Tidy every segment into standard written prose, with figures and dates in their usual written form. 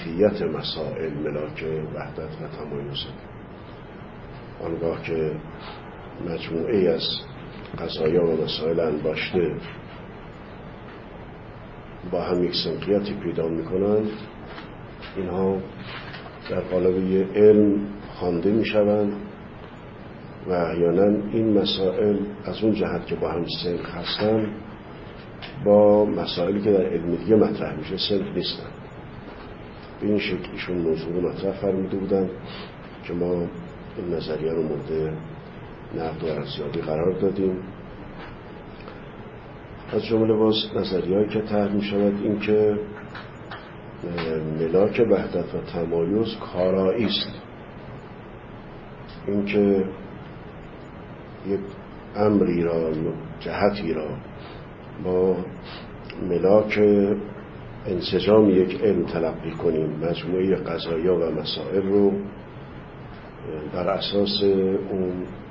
ظرفیت مسائل ملاک وحدت و تمایز. آنگاه که مجموعه از قضایا و مسائل انباشته با هم یک سنخیتی پیدا میکنند، اینها در قالب یه علم خوانده میشوند و احیانا این مسائل از اون جهت که با هم سنخ هستند با مسائلی که در علم دیگه مطرح میشه سنخ نیستند. به این شکل ایشون موضوع رو مطرح فرموده بودن که ما این نظریه رو مورد نقد و ارزیابی قرار دادیم. از جمله باز نظریه‌ای که طرح می‌شود این که ملاک وحدت و تمایز کارایی است. این که یک امری را جهتی را با ملاک انسجام یک علم تلقی کنیم، مجموعه قضایا و مسائل رو بر اساس اون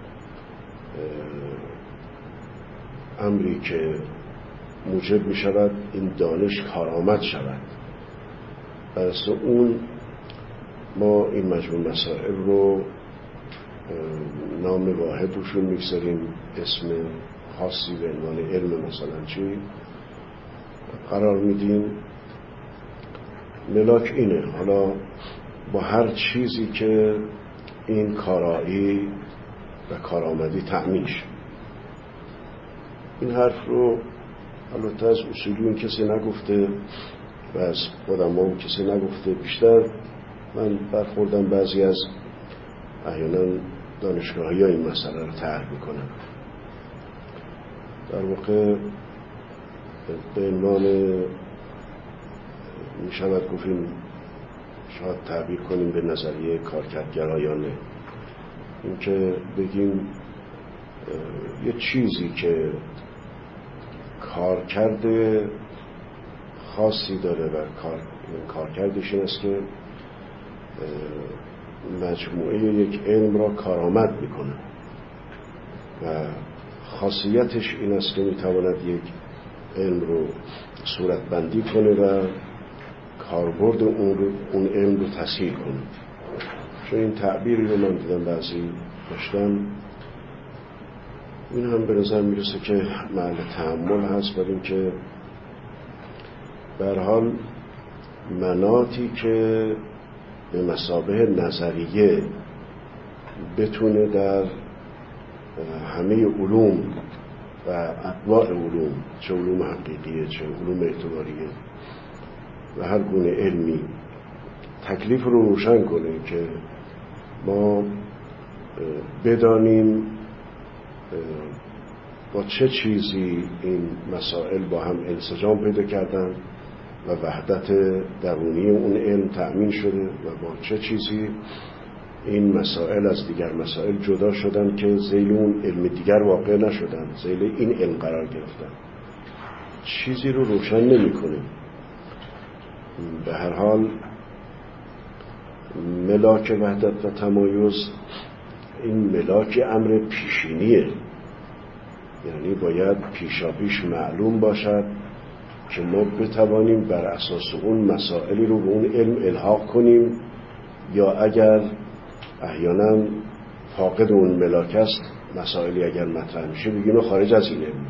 امری که موجب می شود این دانش کارآمد شود، بر اساس اون ما این مجموعه مسائل رو نام واحد روشون میگذاریم، اسم خاصی به عنوان علم مثلا چی قرار میدیم. ملاک اینه. حالا با هر چیزی که این کارایی و کارآمدی تأمین شه. این حرف رو البته از اصولیون کسی نگفته و از قدمام کسی نگفته، بیشتر من برخوردم بعضی از احیانا دانشگاهی ها این مسئله رو طرح میکنن. در واقع به عنوان میشود گفتیم شاید تعبیر کنیم به نظریه کارکردگرایانه، این که بگیم یه چیزی که کارکرد خاصی داره و کارکردش این است که مجموعه یک علم را کارآمد میکنه و خاصیتش این است که میتواند یک علم رو صورتبندی کنه و کاربرد اون علم رو تسهیل کنه. چون این تعبیری رو من دیدم بعضی داشتن، این هم به نظر میرسه که محل تأمل هست، برای اینکه به هر حال مناطی که به مثابه نظریه بتونه در همه علوم و انواع علوم، چه علوم حقیقیه چه علوم اعتباریه و هر گونه علمی، تکلیف رو روشن کنه که ما بدانیم با چه چیزی این مسائل با هم انسجام پیدا کردن و وحدت درونی اون علم تأمین شده و با چه چیزی این مسائل از دیگر مسائل جدا شدن که ذیل اون علم دیگر واقع نشدن، ذیل این علم قرار گرفتن. چیزی رو روشن نمی کنه. به هر حال ملاک وحدت و تمایز این ملاک امر پیشینیه، یعنی باید پیشاپیش معلوم باشد که ما بتوانیم بر اساس اون مسائلی رو به اون علم الحاق کنیم، یا اگر احیانا فاقد اون ملاک است مسائلی اگر مطرح میشه بگیم خارج از این علم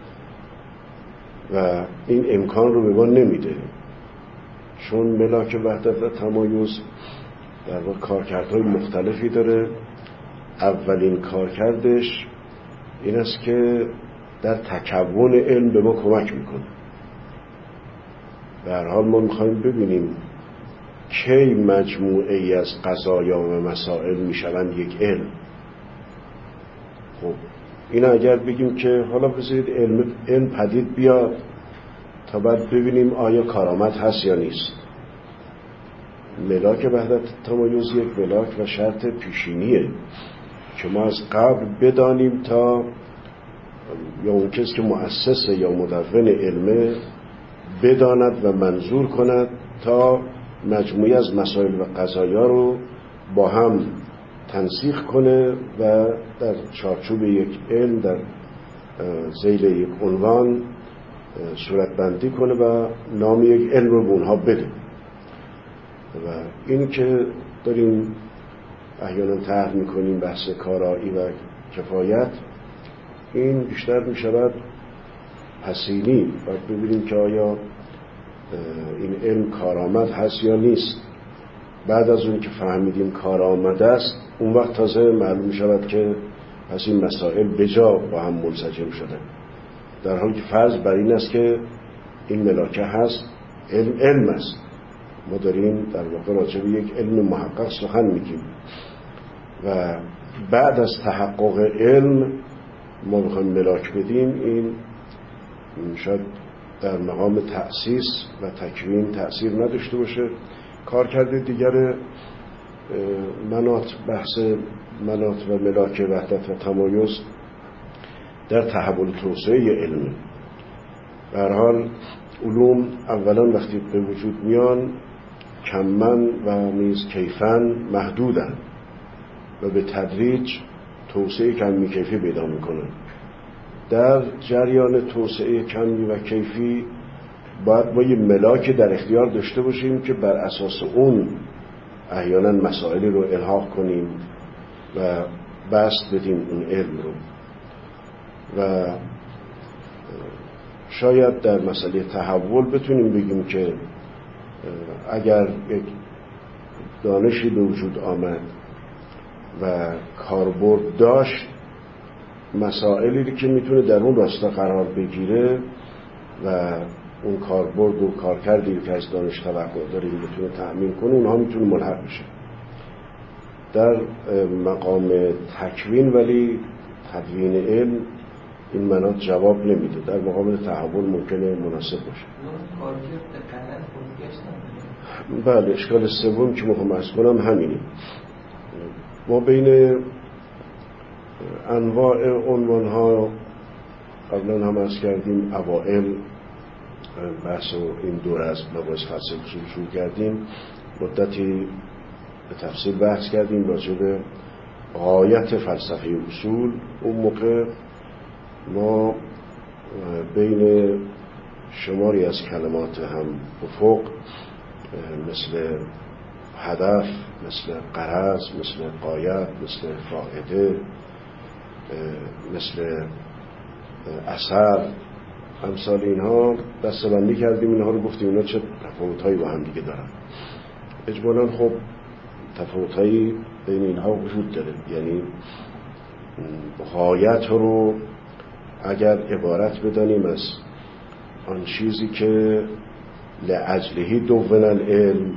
و این امکان رو به ما نمیده. چون ملاک وحدت و تمایز در واقع کارکردهای مختلفی داره. اولین کارکردش این است که در تکون علم به ما کمک میکنه. به هر حال ما میخوایم ببینیم کی مجموعه ای از قضایا و مسائل میشوند یک علم. خب این اگر بگیم که حالا بذارید علم پدید بیاد تا بعد ببینیم آیا کارآمد هست یا نیست. ملاک وحدت تمایز یک ملاک و شرط پیشینیه که ما از قبل بدانیم تا یا اون کسی که مؤسس یا مدون علمه بداند و منظور کند تا مجموعی از مسائل و قضایا رو با هم تنسیق کنه و در چارچوب یک علم در ذیل یک عنوان صورتبندی کنه و نام یک علم رو به اونها بده. و اینی که داریم احیانا طرح میکنیم بحث کارایی و کفایت، این بیشتر میشود حسینی. باید ببینیم که آیا این علم کارآمد هست یا نیست. بعد از اون که فهمیدیم کارآمد است، اون وقت تازه معلوم میشود که پس این مسائل بجا با هم منسجم شده، در حالی که فرض بر این است که این ملاکه هست، علم است. ما داریم در واقع راجع به یک علم محقق سخن میگیم و بعد از تحقق علم ما بخوایم ملاک بدیم، این شاید در مقام تأسیس و تکوین تأثیر نداشته باشه. کارکرد دیگر بحث مناط و ملاک وحدت و تمایز در تحول توسعه علمی. به هر حال علوم اولا وقتی به وجود میان کماً و نیز کیفاً محدودن و به تدریج توسعه کمی کیفی پیدا میکنن. در جریان توسعه کمی و کیفی باید ما یه ملاک در اختیار داشته باشیم که بر اساس اون احیانا مسائلی رو الحاق کنیم و بسط بدیم اون علم رو. و شاید در مسئله تحول بتونیم بگیم که اگر یک دانشی به وجود آمد و کاربرد داشت، مسائلی که میتونه در اون راستا قرار بگیره و اون کاربرد و کارکردی که از دانش توقع داریم بتونه تأمین کنه، اونها میتونه ملحق بشه. در مقام تکوین ولی تدوین علم این مناط جواب نمیده. در مقام تحول ممکنه مناسب باشه. بله، اشکال سوم که میخوام عرض کنم همینه. ما بین انواع عنوان‌ها قبلا هم عرض کردیم، اوائل بحث این دوره از مباحث فلسفه اصول شروع کردیم، مدتی به تفصیل بحث کردیم راجع به غایت فلسفه اصول. اون موقع ما بین شماری از کلمات هم افق مثل هدف، مثل غرض، مثل غایت، مثل فائده، مثل اثر، امثال اینها دسته‌بندی کردیم. اینها رو گفتیم اینا چه تفاوت‌هایی با هم دیگه دارن. اجمالاً خب تفاوت‌هایی بین اینها وجود داره. یعنی غایت رو اگر عبارت بدانیم از آن چیزی که لاجلهی دون العلم،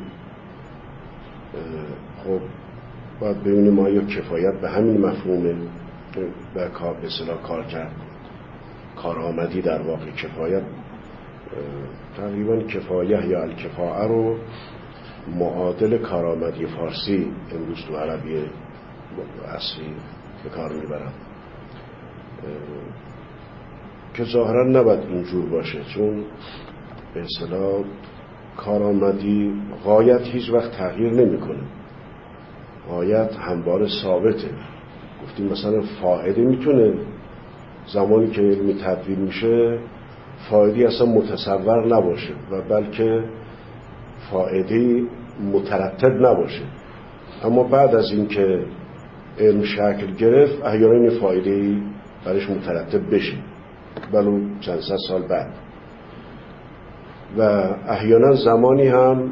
خب باید ببینیم آیا کفایت به همین مفهومه و به اصطلاح کار کرد، کارآمدی در واقع کفایت. تقریبا کفایه یا الکفاءه رو معادل کارآمدی فارسی امروز تو عربی اصلی به کار میبرن که ظاهرا نباید اینجور باشه، چون به اصطلاح کارآمدی غایت هیچ وقت تغییر نمیکنه، غایت همواره ثابته. گفتیم مثلا فائده میتونه زمانی که علمی تدوین میشه فائدی اصلا متصور نباشه و بلکه فائدی مترتب نباشه، اما بعد از این که علم شکل گرفت احیانا این فائده‌ای برش مترتب بشه، ولو چند صد سال بعد. و احیانا زمانی هم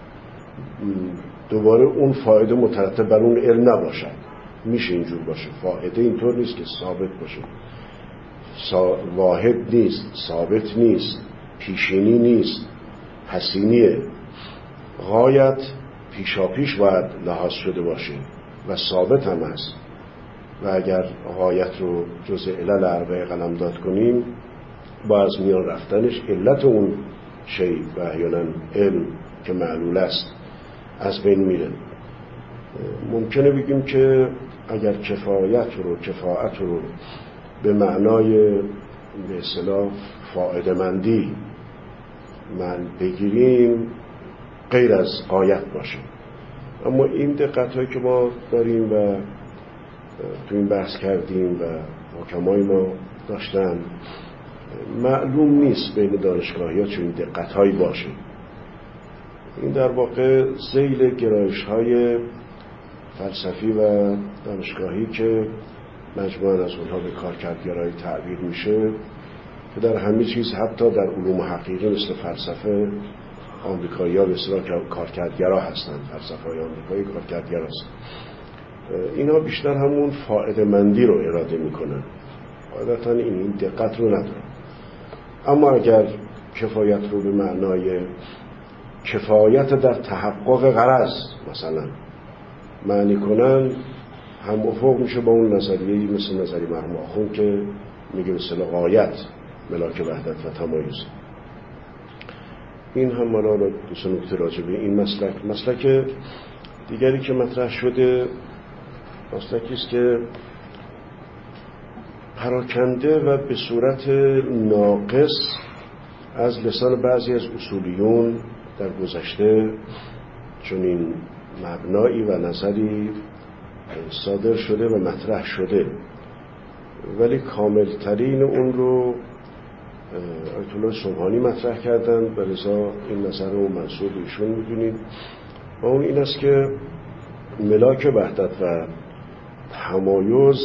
دوباره اون فائده مترتب بر اون علم نباشد. میشه اینجور باشه. فائده اینطور نیست که ثابت باشه، واحد نیست، ثابت نیست، پیشینی نیست، حسینیه. غایت پیشاپیش باید لحاظ شده باشه و ثابت هم هست. و اگر غایت رو جزء علل اربعه قلمداد کنیم، با از میان رفتنش علت اون شی و احیانا علم که معلول است از بین میره. ممکنه بگیم که اگر کفایت رو، کفاعت رو به معنای به اصطلاح فائده مندی من بگیریم، غیر از غایت باشه. اما این دقت‌هایی که ما داریم و تو این بحث کردیم و حکمای ما داشتن، معلوم نیست بین دانشگاهی‌ها چون این دقت‌هایی باشه. این در واقع ذیل گرایش‌های فلسفی و دانشگاهی که مجموعاً از اونها به کارکردگرایی تعبیر میشه که در همه چیز حتی در علوم حقیقی مثل فلسفه آمریکایی‌ها به اصطلاح کارکردگرا هستند، فلسفه‌های آمریکایی کارکردگراست. اینا بیشتر همون فایده‌مندی رو اراده میکنن، عادتاً این دقت رو ندارن. اما اگر کفایت رو به معنای کفایت در تحقق غرض مثلا معنی کنن، هم افق میشه با اون نظریه‌ای مثل نظریه مرحوم آخوند که میگه به اصطلاح غایت ملاک وحدت و تمایز. این هم مالا دوست نکته راجع به این مسلک دیگری که مطرح شده، مسلکی است که پراکنده و به صورت ناقص از لسان بعضی از اصولیون در گذشته چنین مبنایی و نظری صادر شده و مطرح شده، ولی کاملترین اون رو آیت الله سبحانی مطرح کردن و لذا این نظر رو منسوب ایشون می‌دونید. و اون این است که ملاک وحدت و تمایز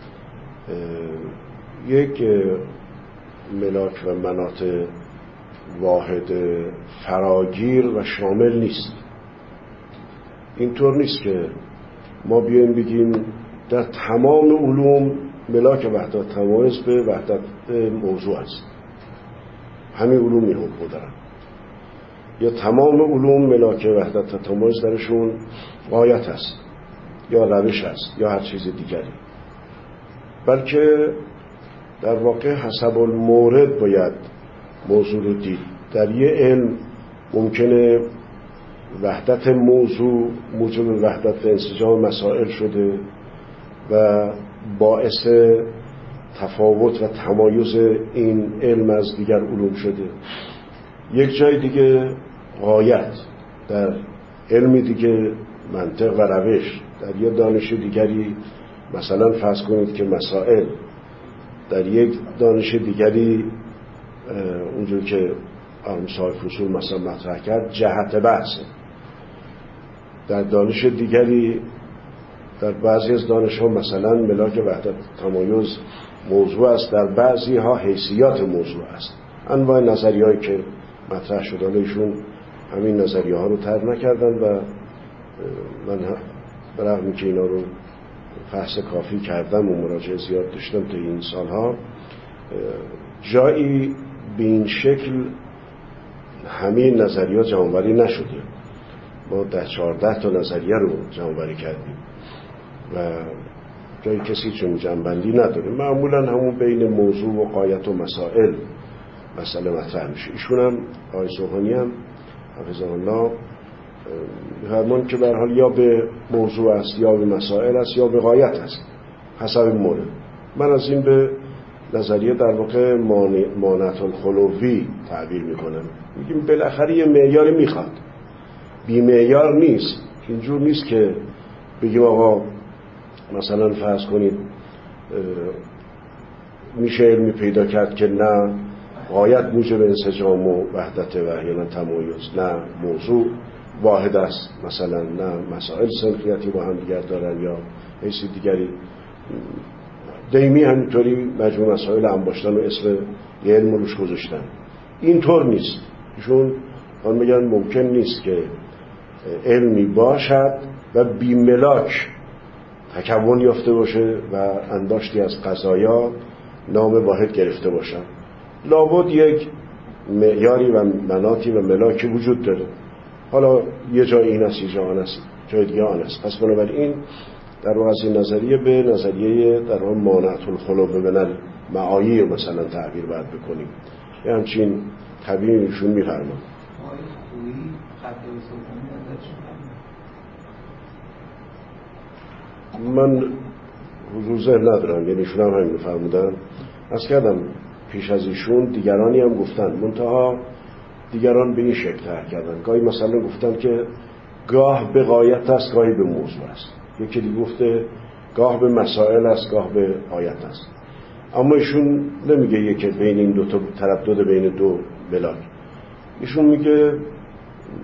یک ملاک و مناط واحد فراگیر و شامل نیست. اینطور نیست که ما بیایم بگیم در تمام علوم ملاک وحدت تمایز به وحدت موضوع است، همین علوم این حکم دارن، یا تمام علوم ملاک وحدت و تمایز درشون غایت است یا روش است یا هر چیز دیگری، بلکه در واقع حسب المورد باید موضوع رو دید. در یه علم ممکنه وحدت موضوع موجب وحدت و انسجام مسائل شده و باعث تفاوت و تمایز این علم از دیگر علوم شده. یک جای دیگه غایت در علم دیگه، منطق و روش، در یک دانش دیگری مثلا فرض کنید که مسائل، در یک دانش دیگری اونجور که صاحب فصول مثلا مطرح کرد جهت بحثه، در دانش دیگری در بعضی از دانش ها مثلا ملاک وحدت تمایز موضوع است، در بعضی ها حیثیات موضوع است. انواع نظریه هایی که مطرح شده ایشون همین نظریه ها رو طرح نکردن و من برغم که اینا رو فحص کافی کردم و مراجعه زیاد داشتم تا این سالها، جایی به این شکل همین نظریه جمع‌آوری نشده. ما 14 تا نظریه رو جمع‌آوری کردیم و جایی کسی چون جمع‌بندی نداره. معمولا همون بین موضوع و غایت و مسائل مسئله مطرح میشه. ایشون هم آقای سبحانی هم حفظه الله فرمان که به هر حال یا به موضوع است یا به مسائل است یا به غایت است حسب مورد. من از این به نظریه در واقع مانعت الخلوی تعبیر میکنم. میگیم بالاخره یه معیاری میخواد، بی معیار نیست. اینجور نیست که بگیم آقا مثلا فرض کنید میشه علمی پیدا کرد که نه غایت موجب انسجام و وحدت و احیانا تمایز، نه موضوع واحد است مثلا، نه مسائل سنخیتی با هم دیگر دارن یا حیثی دیگری. دیمی همینطوری مجموع مسائل انباشتن و اسم یه علم روش گذاشتن. اینطور نیست. ایشون میگن ممکن نیست که علمی باشد و بی ملاک تکون یافته باشه و انداشتی از قضایا نام واحد گرفته باشن. لابد یک معیاری و مناطی و ملاکی وجود داره. حالا یه جای این است، یه جای آن است، جای دیگه آن است. پس بنابراین در واقع از این نظریه به نظریه در واقع مانعت الخلو من المعایی مثلا تعبیر باید بکنیم. یه همچین طبیعی ایشون می‌فرمان. من حضور ذهن ندارم، یعنی ایشون هم همین فرمودن. از کردم پیش از ایشون دیگرانی هم گفتن، منتها دیگران به این شکل طرح کردن. گاهی مثلا گفتن که گاه به غایت است گاهی به موضوع است، یکی دیگه گفته گاه به مسائل است گاه به غایت است. اما ایشون نمیگه یکی بین این دو تا تردد بین دو ملاک. ایشون میگه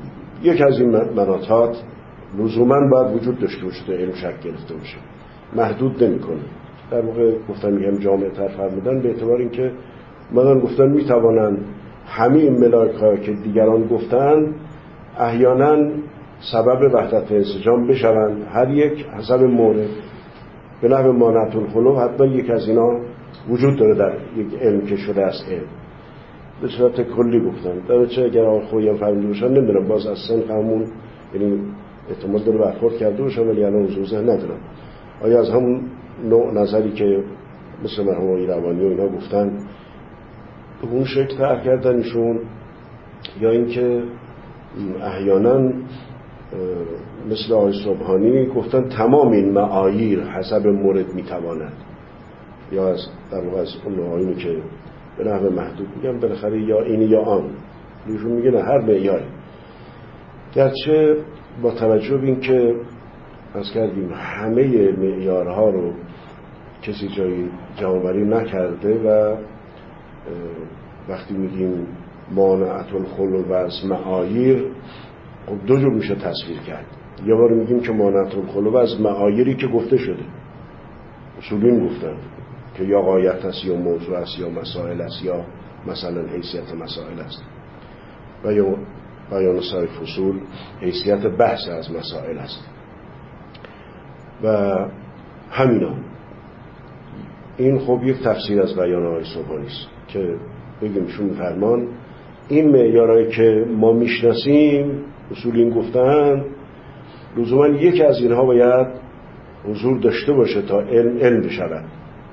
یک از این مناطات لزوما باید وجود داشته باشه تا علم شکل گرفته باشه، محدود نمی‌کنه. در واقع گفتن میگم جامع تر فرمودن به اعتبار اینکه من گفتن میتوانند همه این ملاک‌ها که دیگران گفتن احیانا سبب وحدت انسجام بشوند، هر یک حسب مورد. به نحو مانعت الخلو حتما یک از اینا وجود داره در یک علم که شده است علم. به صورت کلی گفتن در چه اگر آن خویم فرموده باشن نمیدونم باز از سن همون، یعنی احتمال داره برخورد کرده باشن ولی الان حضور ذهن ندارم آیا از همون نوع نظری که مثل مرحوم آقای روانی و اینا گفتن به اون شکل طرح کردنشون، یا اینکه احیانا مثل آقای سبحانی گفتن تمام این معاییر حسب مورد میتواند، یا از در واقع از اون معایینی که به نحو محدود میگم بالاخره یا این یا آن، ایشون میگه نه هر معیاری. گرچه با توجه به این که از کردیم همه معیارها رو کسی جایی جمع‌آوری نکرده و وقتی میگیم مانعت الخلو و از معاییر خب دو جور میشه تصویر کرد. یه بار میگیم که مانعت الخلو از معاییری که گفته شده، اصولین گفتن که یا غایت است یا موضوع است یا مسائل است یا مثلا حیثیت مسائل است، و یا بیان سایر فصول حیثیت بحث از مسائل است و همینا. این خب یک تفسیر از بیان آقای سبحانی است که بگیم شون فرمان این معیارهایی که ما میشناسیم اصولین گفتن لزوما یکی از اینها باید حضور داشته باشه تا علم بشود.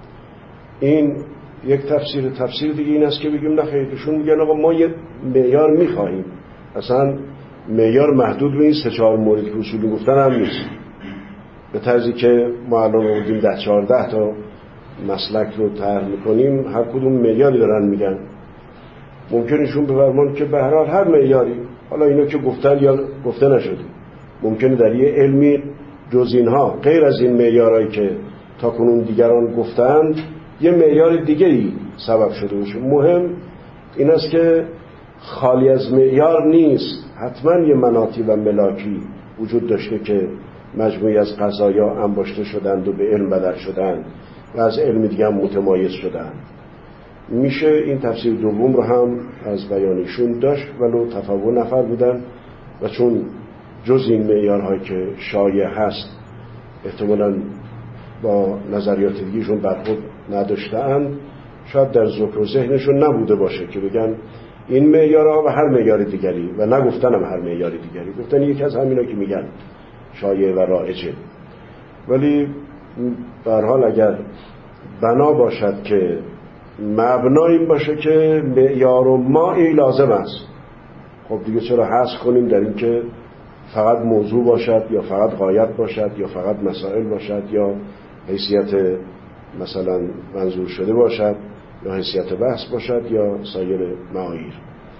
این یک تفسیر دیگه این است که بگیم نخیرشون میگن آقا ما یه معیار میخواهیم، اصلا معیار محدود به این 3-4 مورد که اصولی گفتن هم نیست، به طرزی که ما الان آوردیم 10-14 تا مسلک رو طرح میکنیم هر کدوم معیاری دارن میگن. ممکنه ایشون بفرمان که به هر حال هر معیاری، حالا اینا که گفتن یا گفته نشده، ممکنه در یه علمی جز اینها غیر از این معیارهایی که تا کنون دیگران گفتند یه معیار دیگری سبب شده باشه. مهم این است که خالی از معیار نیست، حتما یه مناطی و ملاکی وجود داشته که مجموعی از قضایا انباشته شدند و به علم بدل شدند و از علم دیگه هم متمایز شدند. میشه این تفسیر دوم رو هم از بیانشون داشت ولو تفاوت نفر بودن و چون جز این معیارهایی که شایع هست احتمالاً با نظریات دیگهشون برخورد نداشتند، شاید در ذکر و ذهنشون نبوده باشه که بگن این معیارها و هر معیار دیگری، و نگفتن هم هر معیار دیگری، گفتن یکی از همینا که میگن شایع و رایجه. ولی به هر حال اگر بنا باشد که مبنا این باشه که معیار و مایی لازم است، خب دیگه چرا حذف کنیم در این که فقط موضوع باشد یا فقط غایت باشد یا فقط مسائل باشد یا حیثیت مثلا منظور شده باشد یا حیثیت بحث باشد یا سایر معاییر.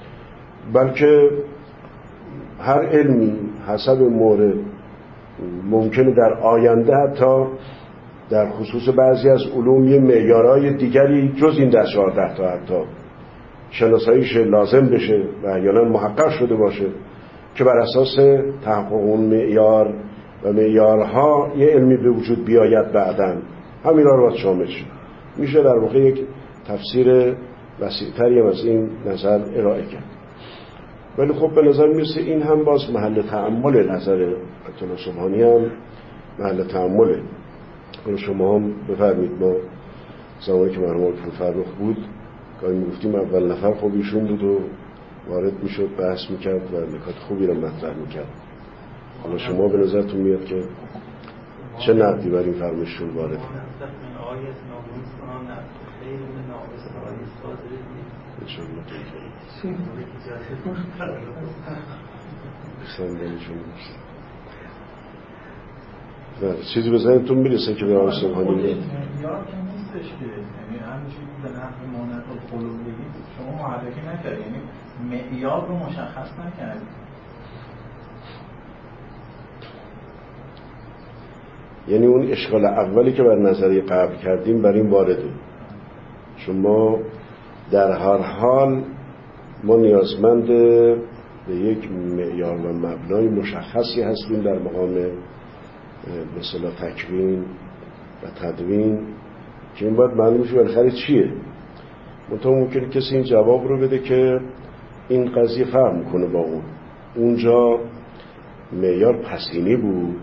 بلکه هر علمی حسب مورد ممکنه در آینده حتی در خصوص بعضی از علوم یه معیارهای دیگری جز این 10-14 تا حتی شناساییش لازم بشه و احیانا محقق شده باشه که بر اساس تحقق اون معیار و معیارها یه علمی به وجود بیاید بعداً همین را باید شامل شد. میشه در واقع یک تفسیر وسیع‌تری از این نظر ارائه کرد. ولی خب به نظر میرسه این هم باز محل تأمل، نظر آیت الله سبحانی هم محل تأمله. شما هم بفرمید ما زمانی که مرحوم آقای فرخ بود گاهی میگفتیم اول نفر خب ایشون بود و وارد میشد بحث میکرد و نکات خوبی رو مطرح میکرد. حالا شما به نظرتون میاد که چه نقدی بر این فرمایششون وارد؟ چیزی به ذهنتون میرسه که به آقای سبحانی میاد؟ معیار که نیستش که یعنی همین چیزی به نحو مانعت الخلو بگید شما معرفی نکردید، یعنی معیار رو مشخص نکردید. یعنی اون اشکال اولی که بر نظریه قبل کردیم بر این وارده. شما در هر حال ما نیازمند به یک معیار و مبنای مشخصی هستیم در مقام مثلا تکوین و تدوین که این باید معلوم شه بالاخره چیه. منتها ممکنه کسی این جواب رو بده که این قضیه فرق میکنه با اونجا معیار پسینی بود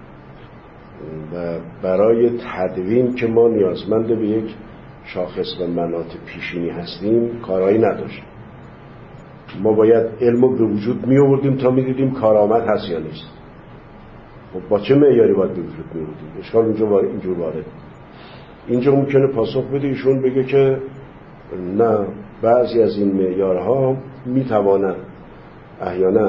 و برای تدوین که ما نیازمند به یک شاخص و مناط پیشینی هستیم کارایی نداشت. ما باید علمو به وجود می آوردیم تا می دیدیم کارآمد هست یا نیست. خب با چه معیاری باید به وجود می آوردیم؟ اشکال اینجور وارد. اینجا ممکنه پاسخ بده ایشون بگه که نه، بعضی از این معیارها می توانند احیانا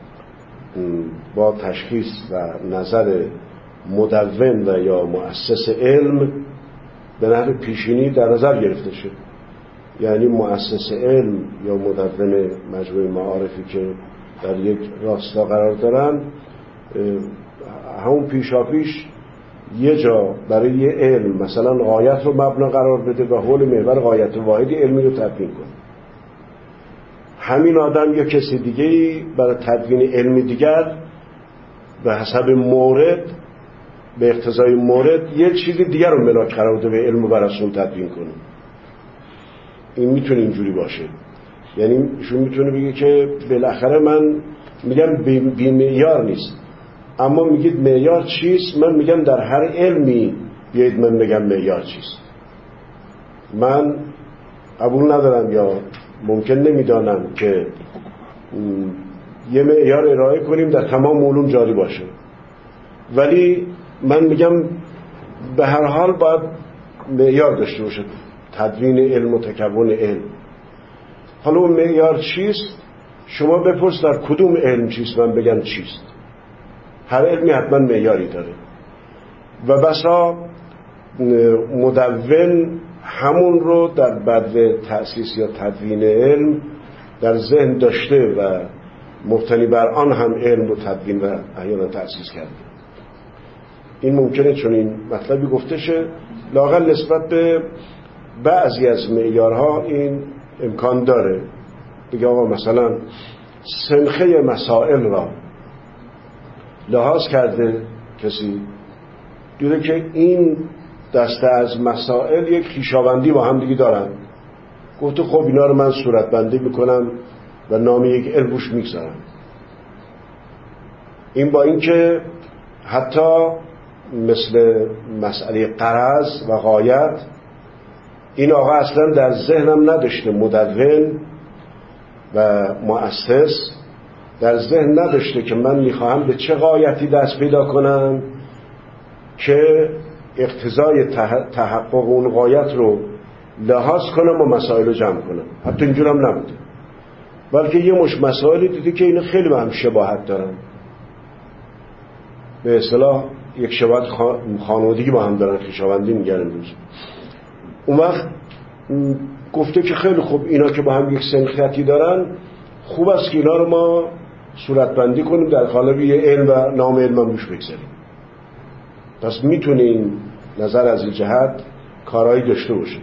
با تشخیص و نظر مدون و یا مؤسس علم به نحو پیشینی در نظر گرفته شد. یعنی مؤسس علم یا مدون مجموعه معارفی که در یک راستا قرار دارن همون پیشاپیش یه جا برای یه علم مثلا غایت رو مبنا قرار بده و حول محور غایت واحدی علمی رو تدوین کنه. همین آدم یا کسی دیگه‌ای برای تدوین علمی دیگر به حسب مورد به اقتضای مورد یه چیزی دیگر رو ملاک قرار بده به علم و براسون تدوین کنه. این میتونه اینجوری باشه. یعنی ایشون میتونه بگه که بالاخره من میگم بی معیار نیست، اما میگید معیار چیست؟ من میگم در هر علمی بیایید من بگم معیار چیست. من قبول ندارم یا ممکن نمیدانم که یه معیار ارائه کنیم در تمام علوم جاری باشه، ولی من میگم به هر حال باید معیار داشته باشه تدوین علم و تکون علم. حالا اون معیار چیست؟ شما بپرس در کدوم علم چیست، من بگم چیست. هر علمی حتما معیاری داره و بسا مدون همون رو در بدو تأسیس یا تدوین علم در ذهن داشته و مبتنی بر آن هم علم رو تدوین و احیانا تأسیس کرده. این ممکنه چون این مطلبی گفته شه، لااقل نسبت به بعضی از معیارها این امکان داره. بگه آقا مثلا سنخه مسائل را لحاظ کرده کسی، دیده که این دسته از مسائل یک خویشاوندی با هم دیگه دارن، گفته خب اینا رو من صورتبندی میکنم و نام یک علم روش میگذارم. این با اینکه حتی مثل مسئله غرض و غایت این آقا اصلا در ذهنم نداشته، مدون و مؤسس در ذهن نداشته که من میخواهم به چه غایتی دست پیدا کنم که اقتضای تحقق اون غایت رو لحاظ کنم و مسائل رو جمع کنم. حتی اینجور هم نبوده، بلکه یه مش مسائلی دیدی که اینا خیلی با هم شباهت دارن، به اصطلاح یک شباهت خانوادگی با هم دارن، خویشاوندی میگن امروز. اون وقت گفته که خیلی خوب اینا که با هم یک سنخیتی دارن، خوب است که اینا رو ما صورتبندی کنیم در قالب یه علم و نام علم هم روش بگذاریم. پس میتونیم نظر از این جهت کارایی داشته باشیم.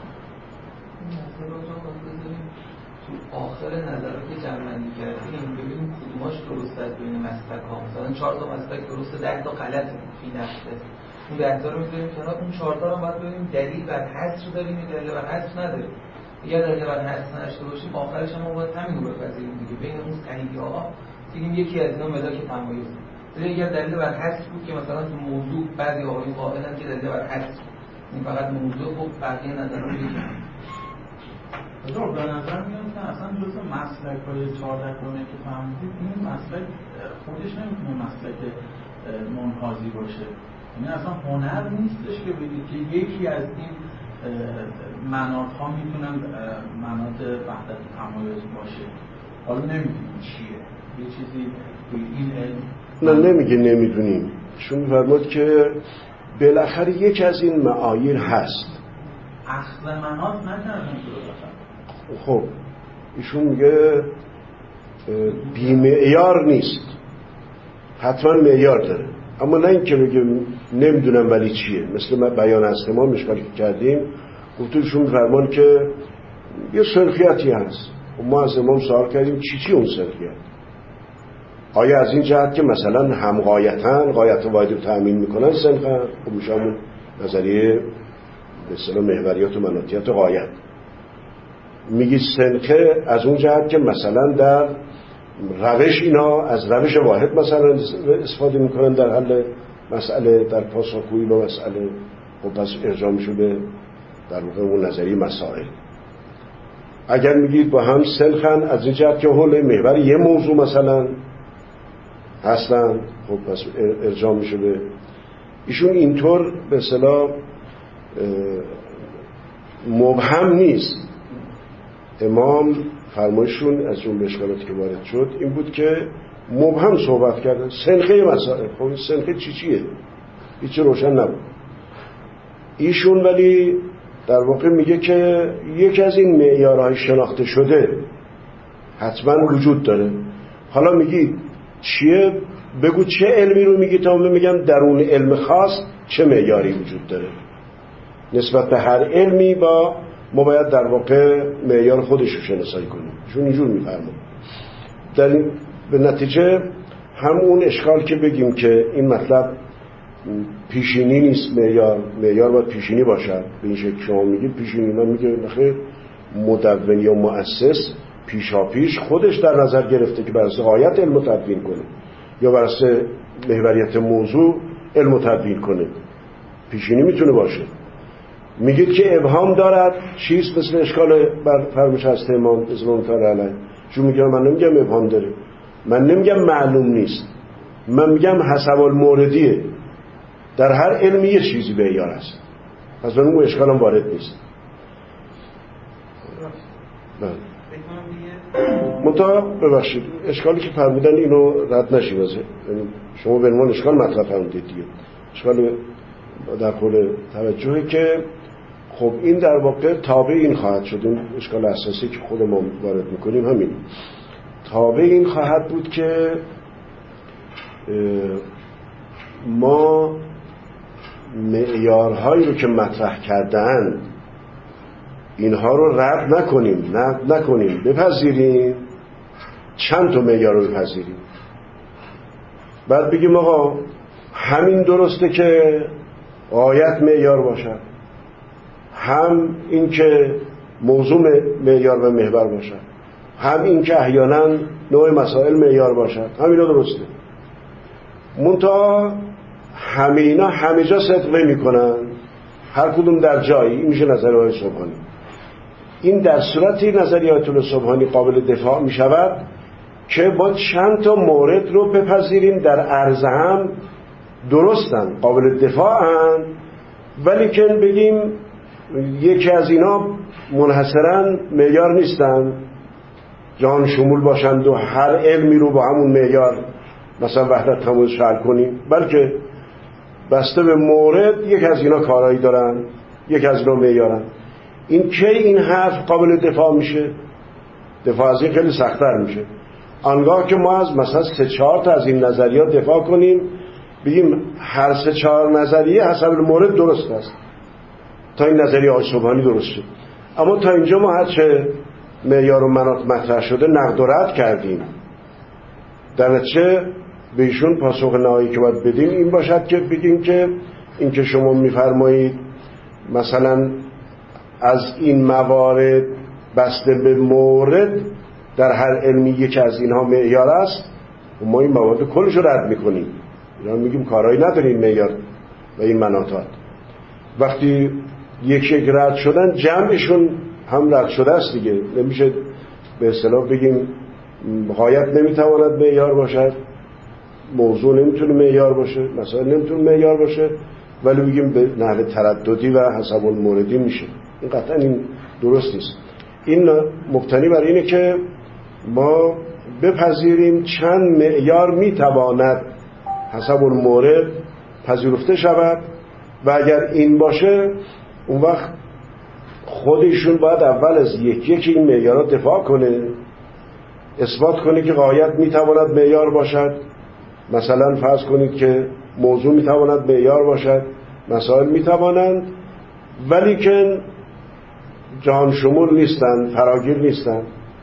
تو آخر نظر که جمع‌بندی کردیم ببینیم کدوماش درست است بین مسلک‌ها. مثلا 4 تا مسلک درسته، 10 تا غلط فی نفسه. اون 10 تا رو می‌ذاریم کنار، اون 4 تا رو باید ببینیم دلیل بر حذف داریم یا دلیل بر حذف نداریم. اگر دلیل بر حذف نداشته باشیم آخرش هم باید همین رو بپذیریم دیگه. بین اون صحیح‌ها دیدیم یکی از اینا ملاک تمایز. اگر دلیل بر حذف بود که مثلا تو موضوع بعضی آقایون قائلن که دلیل بر حذف این فقط موضوع خب بقیه نظرها میگن. به نظر میاد که اصلا جزء مسلک‌های 14 گانه که فهمیدید این مسلک خودش نمیتونه مسلک منحازی باشه. یعنی اصلا هنر نیستش که بگید که یکی از این مناطها میتونن مناط وحدت تمایز باشه. حالا نمیدونیم چیه، یه چیزی این علم نه نمیگه نمیدونیم، شما میفرماد که بالاخره یک از این معاییر هست. اخذ مناط نکردن. خب ایشون میگه بی‌معیار نیست، حتما معیار داره، اما نه اینکه بگه نمیدونم ولی چیه. مثل بیان از ما مشکل کردیم، گفتیشون فرمان که یه سنخیتی هست، ما از امام سوال کردیم چی اون سنخیت؟ آیا از این جهت که مثلا هم غایتن غایت واحد رو تأمین میکنن سنخن؟ خب میشه همون نظریه به اصطلاح محوریت و مناطیت و غایت. میگی سنخه از اون جهت که مثلا در روش اینا از روش واحد مثلا استفاده میکنن در حل مسئله، در پاسخگویی به مسئله. خب پس ارجاع میشه به در واقع اون نظریه مسائل. اگر میگید با هم سنخن از این جهت که حول محور یه موضوع مثلا هستن، خب پس ارجاع میشه به ایشون. اینطور به اصطلاح مبهم نیست. امام فرمایشون از اون اشکالاتی که وارد شد این بود که مبهم صحبت کردن، سنخه مسائل. خب این سنخه چیه؟ هیچ روشن نبود. ایشون ولی در واقع میگه که یکی از این معیارهای شناخته شده حتما وجود داره. حالا میگی چیه؟ بگو چه علمی رو میگی تا من میگم در اون علم خاص چه معیاری وجود داره. نسبت به هر علمی با ما باید در واقع معیار خودش رو شناسایی کنیم. چون اینجور میفرمه در این به نتیجه هم اون اشکال که بگیم که این مطلب پیشینی نیست، معیار باید پیشینی باشد. به این شکل شما میگید پیشینی، من میگه نخیر، مدون یا مؤسس پیشاپیش خودش در نظر گرفته که بر اساس غایت علم تدوین کنه یا بر اساس محوریت موضوع علم تدوین کنه. پیشینی میتونه باشه. میگید که ابهام دارد چیست؟ مثل اشکال بر فرمایش هست امام اسلام تعالی علیه. چون میگم من نمیگم ابهام داره، من نمیگم معلوم نیست، من میگم حسب الموردیه. در هر علمی یه چیزی به یار است، پس من اون اشکالم وارد نیست. منتها ببخشید اشکالی که فرمودن اینو رد نشیم از شما به عنوان اشکال مطرح فرمودید دیگه. اشکال در خور توجهی که خب این در واقع تابع این خواهد شد. این اشکال اساسی که خود ما وارد میکنیم همین تابع این خواهد بود که ما معیارهایی رو که مطرح کردن اینها رو رد نکنیم، نکنیم، بپذیریم. چند تا معیار رو بپذیریم، بعد بگیم آقا همین درسته که غایت معیار باشد، هم این که موضوع معیار و محور باشد، هم این که احیانا نوع مسائل معیار باشد. همینا درسته. منتها همینا همه جا صدق نمی‌کنن، هر کدوم در جایی. این میشه نظریه‌های سبحانی. این در صورتی نظریات سبحانی قابل دفاع میشود که با چند تا مورد رو بپذیریم در عرض هم درستن، قابل دفاعن، ولی که بگیم یکی از اینا منحصرا معیار نیستن، جهان شمول باشند و هر علمی رو با همون معیار مثلا وحدت تمایز شرح کنیم، بلکه بسته به مورد یک از اینا کارایی دارن، یک از اینا معیارن. این که این حرف قابل دفاع میشه، دفاع از این خیلی سخت‌تر میشه. آنگاه که ما از مثلا 3-4 تا از این نظریات دفاع کنیم، بگیم هر 3-4 نظریه حسب مورد درست است، تا این نظریه آقای سبحانی درست شد. اما تا اینجا ما هرچه معیار و مناط مطرح شده نقد و رد کردیم. در نتیجه به ایشون پاسخ نهایی که باید بدیم این باشد که بگیم که این که شما میفرمایید مثلا از این موارد بسته به مورد در هر علمی یکی از اینها معیار است و ما این موارد کلش رو رد میکنیم، یعنی میگیم کارایی نداریم معیار و این مناطات. وقتی یک رد شدن جمعشون هم رد شده است دیگه. نمیشه به اصطلاح بگیم غایت نمیتواند معیار باشد، موضوع نمیتونه معیار باشه، مثلا نمیتونه معیار باشه، ولی بگیم به نحو ترددی و حسب الموردی میشه. این قطعا این درست نیست. این مبتنی بر اینه که ما بپذیریم چند معیار میتواند حسب المورد پذیرفته شود و اگر این باشه اون وقت خودشون باید اول از یکی این معیارات دفاع کنه، اثبات کنه که غایت میتواند معیار باشد. مثلا فرض کنید که موضوع میتواند معیار باشد، مسائل میتوانند، ولی که جهان شمول نیستند، فراگیر نیستند.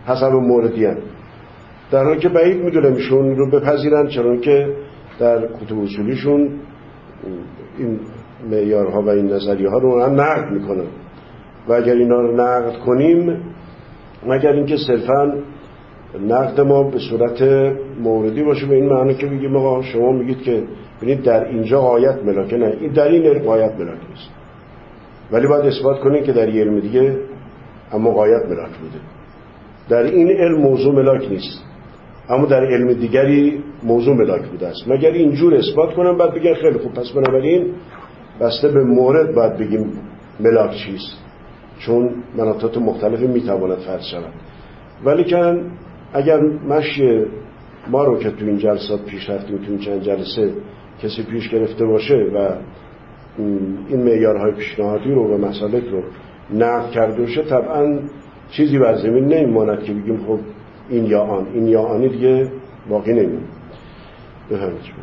حسب موردیان، در حالی که بعید میدونم ایشون رو بپذیرن، چون که در کتب اصولیشون این معیارها و این نظریه ها رو هم نقد میکنن و اگر اینا رو نقد کنیم، مگر اینکه صرفاً نقد ما به صورت موردی باشه، به این معنی که بگیم آقا شما میگید که ببینید در اینجا غایت ملاکه، نه این در این علم غایت ملاکه نیست، ولی باید اثبات کنید که در یه علم دیگه اما غایت ملاک بوده. در این علم موضوع ملاک نیست اما در علم دیگری موضوع ملاک بوده است. مگر اینجور اثبات کنم بعد بگن خیلی خوب، پس بنابراین بسته به مورد باید بگیم ملاک چیست، چون مناطق مختلفی میتواند فرض شود. ولی که اگر مشی ما رو که تو این جلسات پیش رفتیم، تو این چند جلسه کسی پیش گرفته باشه و این معیارهای پیشنهادی رو و مسالک رو نقد کرده باشه، طبعا چیزی بر زمین نمیماند که بگیم خب این یا آن، این یا آنی دیگه باقی نمیمونه. به همین چون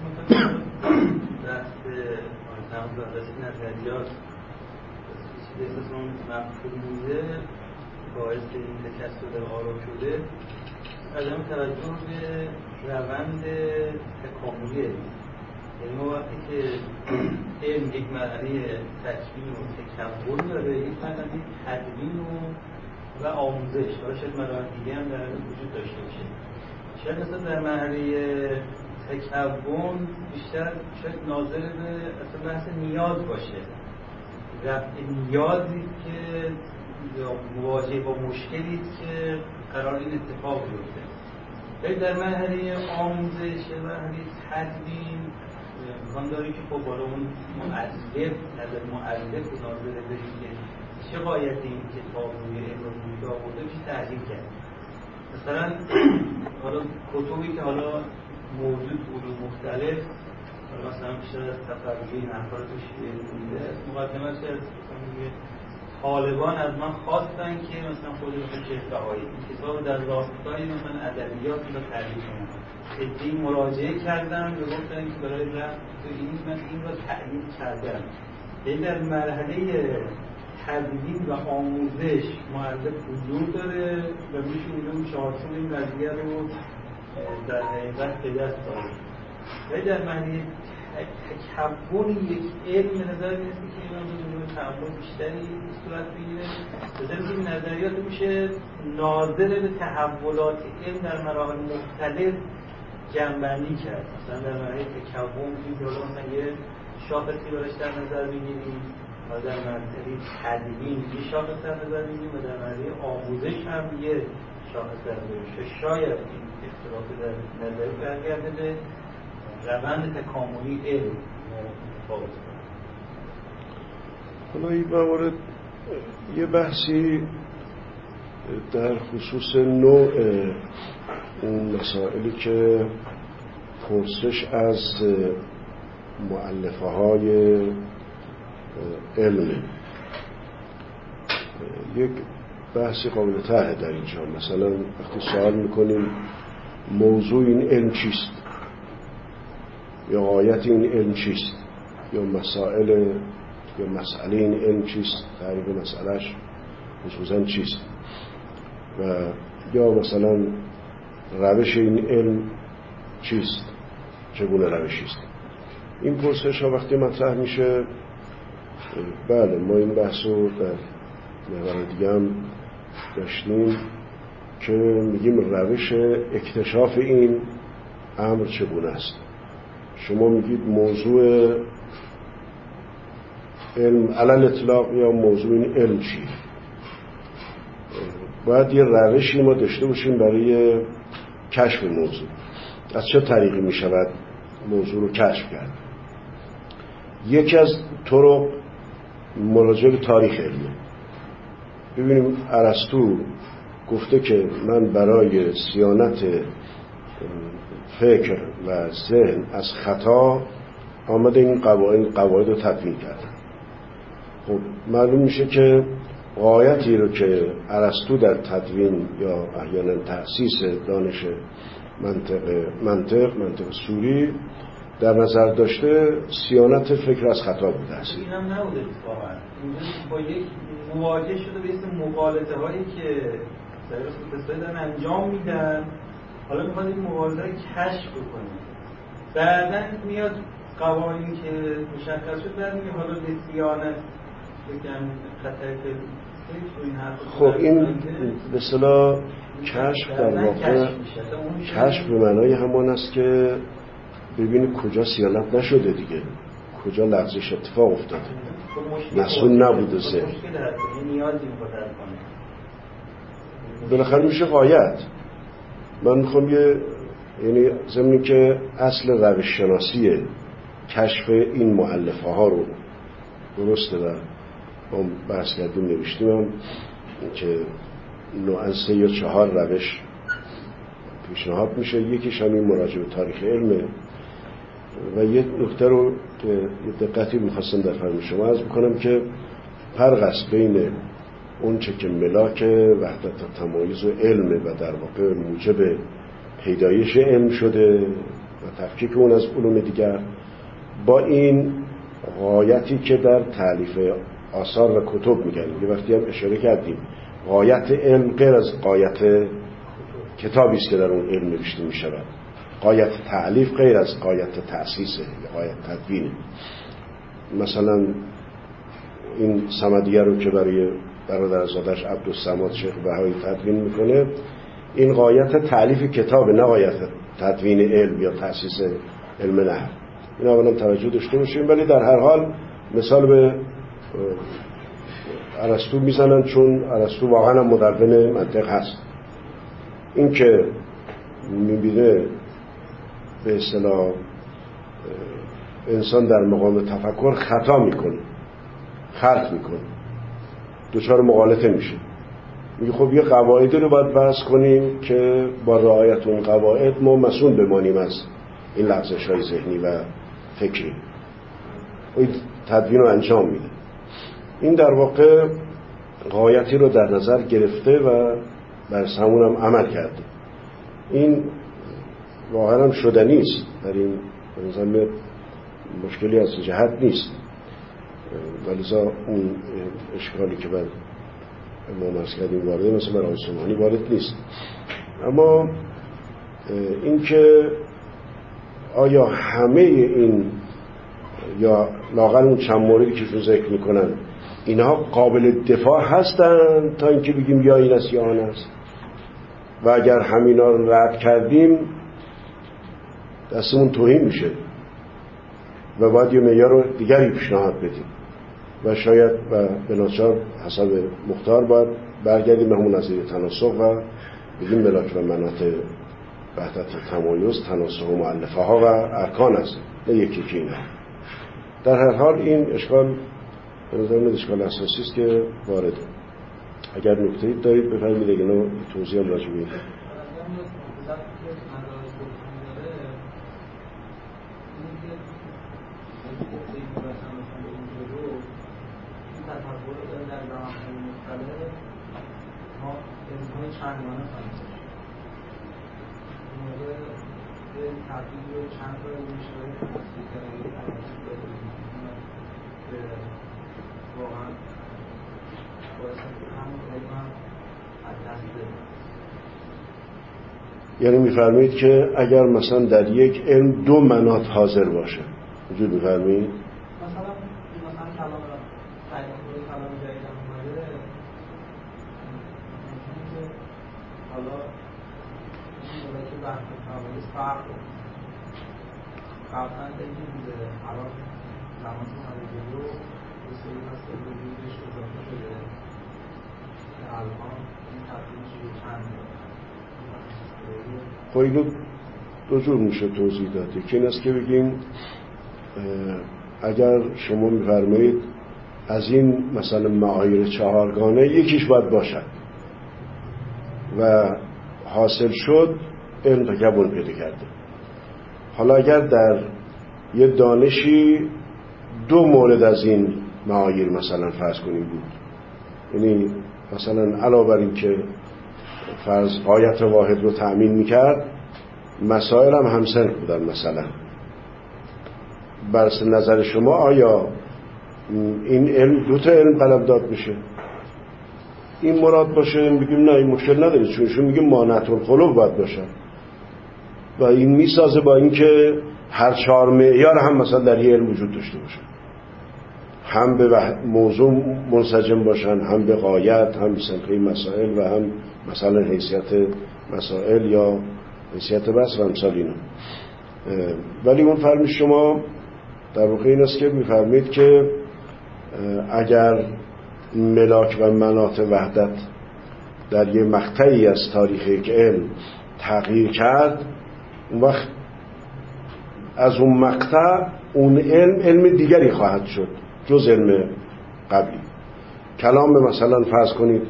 بحث نظریات احساسمون مفهومیه باعث این تکثر آرا شده، عدم توجه به روند تکاملی علم. یعنی ما وقتی که علم یک مرحله تکوین و تکامل داره، یک مرحله تدوین و آموزش، حالا شاید مراحل دیگه هم در وجود داشته باشه. شاید مثلا در مرحله تکون بیشتر شاید ناظر به اصلا بحث نیاز باشه، رفع نیازی که یا مواجهه با مشکلی که قرار این اتفاق بیفته. ولی در مرحله آموزش و مرحله تدوین امکان داره که خب بالا اون مؤلف نظر مؤلف و ناظر بریم که چه باید این کتاب روی علم رو روی آورده میشه تحلیل کرد. مثلا حالا کتبی که حالا موجود علوم مختلف، مثلا بیشتر از تفرقی نفر توش بوده، مقدمه شد طالبان از من خواستن که مثلا خود شیخ بهایی این کتاب در راستای مثلا ادبیات رو تعریف کنم. خیلی مراجعه کردم و گفتن که برای رفت من این رو تعریف کردم. این در مرحله تدوین و آموزش مؤلف حضور داره و میشه اون چارچوب این قضیه رو در حقیقت به دست داره. ولی در مرحله تکون یک علم نظر نیستی که اینا رو تعامل بیشتری صورت بگیره. بذاریم این نظریات میشه ناظر به تحولات علم در مراحل مختلف جمع‌بندی کرد. مثلا در مرحله تکون این جلو مثلا یه شاخصی براش در نظر بگیریم و در مرحله تدوین یه شاخص در نظر بگیریم و در مرحله آموزش هم یه شاخص در نظر بگیریم. شاید این اختلاف در نظر برگرده به روند تکاملی علم متفاوت کنه. حالا این موارد یه بحثی در خصوص نوع اون مسائلی که پرسش از مؤلفه های علم، یک بحثی قابل طرحه در اینجا. مثلا وقتی سوال میکنیم موضوع این علم چیست یا غایت این علم چیست یا مسائل یا مسئله این علم چیست، تعریف مسئلهش خصوصا چیست، و یا مثلا روش این علم چیست، چگونه روشیست. این پرسش ها وقتی مطرح میشه، بله ما این بحث رو در محور دیگه هم داشتیم که میگیم روش اکتشاف این امر چگونه است. شما میگید موضوع علم علل اطلاق یا موضوع این علم چیه؟ باید یه روشی ما داشته باشیم برای کشف موضوع. از چه طریقی میشود موضوع رو کشف کرد؟ یکی از طرق مراجعه به تاریخ علمی. ببینیم ارسطو گفته که من برای صیانت فکر و ذهن از خطا آمده این قواعد رو تدوین کردن. خب معلوم میشه که غایتی رو که ارسطو در تدوین یا احیانا تأسیس دانش منطق سوری در نظر داشته صیانت فکر از خطا بوده است. این هم نبوده واقعا. اینجا با یک مواجه شده به اسم مغالطه هایی که تستایی دارن انجام میدن، حالا میخواد این مبارزه رو کشف بکنه. بعدن میاد قوانین که مشخص شد بعد میگه حالا به صیانت بگم خطر تو این حرف. خب این به اصطلاح کشف در واقع کشف به معنای همان است که ببینی کجا صیانت نشده دیگه، کجا لغزش اتفاق افتاده، مسئول نبوده ذهن. بالاخره میشه غایت. من میخوام یعنی ضمنی که اصل روش شناسی کشف این مؤلفه ها رو درسته و ما بحث کردیم نوشتیم هم که نوعاً 3 یا 4 روش پیشنهاد میشه. یکیش همین مراجعه به تاریخ علمه و یک نکته رو که دقتی میخواستم در فرمایش شما عرض بکنم که فرق است بین اون چه که ملاک وحدت تمایز و علمه و در واقع موجب پیدایش علم شده و تفکیک اون از علوم دیگر، با این غایتی که در تالیف آثار و کتب میگن. یه وقتی هم اشاره کردیم غایت علم غیر از غایت کتابی است که در اون علم نوشته میشود. غایت تألیف غیر از غایت تأسیسه یا غایت تدوینه. مثلا این صمدیه رو که برای برادرزادش عبدالصمد شیخ بهایی تدوین میکنه، این غایت تألیف کتابه نه غایت تدوین علم یا تأسیس علم نحو. این اولا توجه داشته باشیم. ولی در هر حال مثال به ارسطو میزنن چون ارسطو واقعا مدون منطق هست. این که میبینه به اصطلاح انسان در مقام تفکر خطا میکنه، خلط میکنه، دچار مغالطه میشه. میگه خب یه قواعدی رو باید بحث کنیم که با رعایت اون قواعد ما مسئول بمانیم از این لغزش‌های ذهنی و فکری. این تدوین رو انجام میده. این در واقع غایتی رو در نظر گرفته و بر همون هم عمل کرده. این واقعا هم شدنی است. در این نظام مشکلی از جهت نیست. ولذا اون اشکالی که بر ما مرز کردیم وارده مثل برای سلمانی وارد نیست. اما این که آیا همه این یا لااقل اون چند موردی که رو ذکر میکنن اینها قابل دفاع هستن تا اینکه بگیم یا این است یا آن است، و اگر همینا رو رد کردیم دستمون توهین میشه و باید یه معیار دیگری پیشنهاد بدیم و شاید و بناچار حسب مختار باید برگردیم به همون نظریه تناسخ و بگیم ملاک و مناط وحدت تمایز تناسخ و مؤلفه ها و ارکان است، نه یکی که اینا. در هر حال این اشکال به نظر میاد اشکال اساسی است که وارده. اگر نکته‌ای دارید بفرمایید دیگه نو توضیح راجع به این. یعنی میفرمایید که اگر مثلا در یک علم 2 مناط حاضر باشه، وجود میفرمایید مثلا کلام جدید اومده حالا این که بحث تمایز فرق قبلا دیگه بوده، الان زمان جلو اصولی هست که وجودش اضافه شده که الان این تبدیلش رو چند خب اینو 2 جور میشه توضیح داد. یکی این است که بگیم اگر شما میفرمایید از این مثلا معایر 4گانه یکیش باید باشد و حاصل شد علم تکامل پیدا کرده. حالا اگر در یه دانشی 2 مورد از این معایر مثلا فرض کنیم بود، یعنی مثلا علاوه بر این که فرض غایت واحد رو تأمین میکرد، مسائل هم همسن بودن، مثلا بر نظر شما آیا این علم 2 تا علم قلمداد میشه؟ این مراد باشه بگیم نه این مشکل نداره، چون میگیم مانعت الخلو باید باشه و این میسازه با اینکه هر 4 معیار هم مثلا در یه علم وجود داشته باشه، هم به موضوع منسجم باشن، هم به غایت، هم به سنخه مسائل و هم مثلا حیثیت مسائل یا حیثیت بس و امثال اینا. ولی اون فرمی شما در واقع این است که میفرمید که اگر ملاک و مناط وحدت در یه مقطعی از تاریخ یک علم تغییر کرد، اون وقت از اون مقطع اون علم دیگری خواهد شد جز علم قبلی. کلام مثلا فرض کنید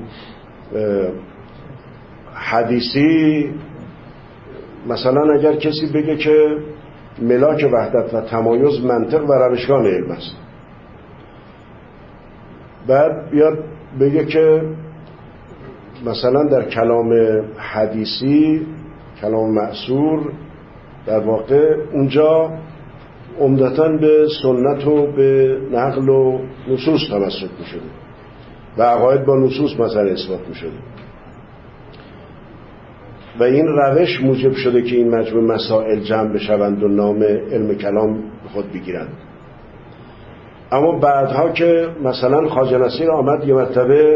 حدیثی، مثلا اگر کسی بگه که ملاک وحدت و تمایز منطق و روشگان علم است، بعد بیاد بگه که مثلا در کلام حدیثی، کلام مأثور، در واقع اونجا عمدتاً به سنت و به نقل و نصوص تمسک می‌شده و عقاید با نصوص مثلا اثبات می‌شده و این روش موجب شده که این مجموع مسائل جمع بشوند و نام علم کلام به خود بگیرند. اما بعدها که مثلا خواجه نصیر آمد یه مرتبه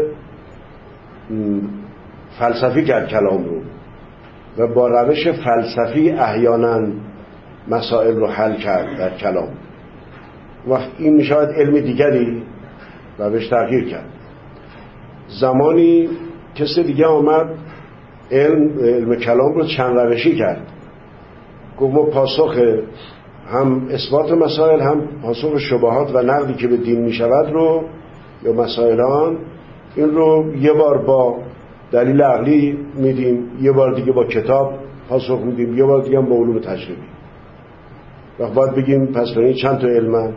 فلسفی کرد کلام رو و با روش فلسفی احیانا مسائل رو حل کرد در کلام، وقت این میشود علم دیگری روش تغییر کرد. زمانی کسی دیگه آمد علم کلام رو چند روشی کرد، گفت ما پاسخ هم اثبات مسائل، هم پاسخ شبهات و نقدی که به دین میشود رو یا مسائلان، این رو یه بار با دلیل عقلی میدیم، یه بار دیگه با کتاب پاسخ میدیم، یه بار دیگه هم با علوم تجربی. وقت باید بگیم پس برای چند تا علم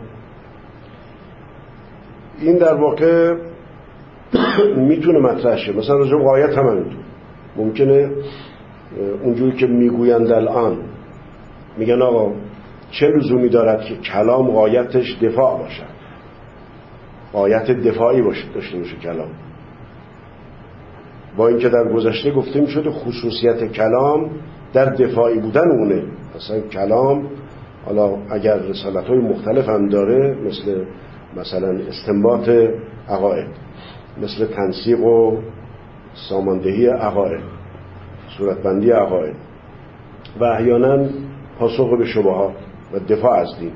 این در واقع میتونه مطرح شه. مثلا راجع به غایت هم همینطور ممکنه اونجوری که میگویند الان، میگن آقا چه لزومی دارد که کلام غایتش دفاع باشد، غایت دفاعی داشته باشه کلام، با اینکه در گذشته گفتیم شده خصوصیت کلام در دفاعی بودن اونه. مثلا کلام حالا اگر رسالت‌های مختلف هم داره، مثلا استنباط عقاید، مثل تنسیق و ساماندهی عقاید، صورتبندی عقاید و احیانا پاسخ به شبهات و دفاع از دین،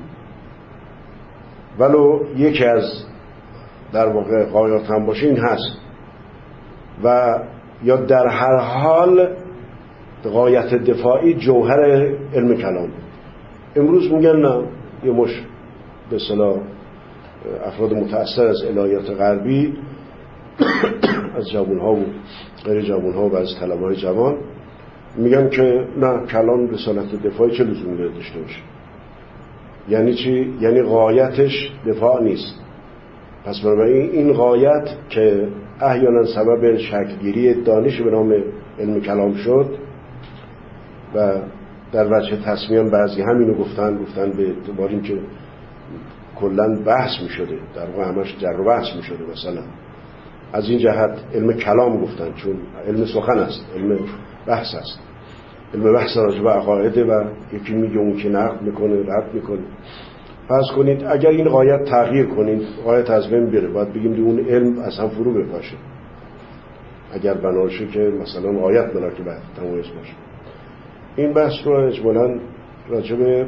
ولو یکی از در واقع غایات هم باشه این هست، و یا در هر حال غایت دفاعی جوهر علم کلام. امروز میگن نه، یه مش به اصطلاح افراد متأثر از الهیات غربی از جوانها و غیر جوانها و از طلبه‌های جوان میگن که نه، کلام رسالت دفاعی چه لزومی داره داشته باشه. یعنی چی؟ یعنی غایتش دفاع نیست. پس بنابراین این غایت که احیانا سبب شکلگیری دانش به نام علم کلام شد و در وجه تصمیان بعضی همینو گفتن به اعتبار این که کلن بحث می شده، در واقع همش جر و بحث می شده، مثلا از این جهت علم کلام گفتن چون علم سخن است، علم بحث است، علم بحث راجع به عقایده و یکی میگه اون که نقد میکنه رد میکنه. فرض کنید اگر این غایت تغییر کنید، غایت از بین بره، باید بگیم اون علم اصلا فرو بپاشه اگر بناشه که مثلا غایت ملاک بعد تمایز باشه. این بحث رو اجمالاً راجع به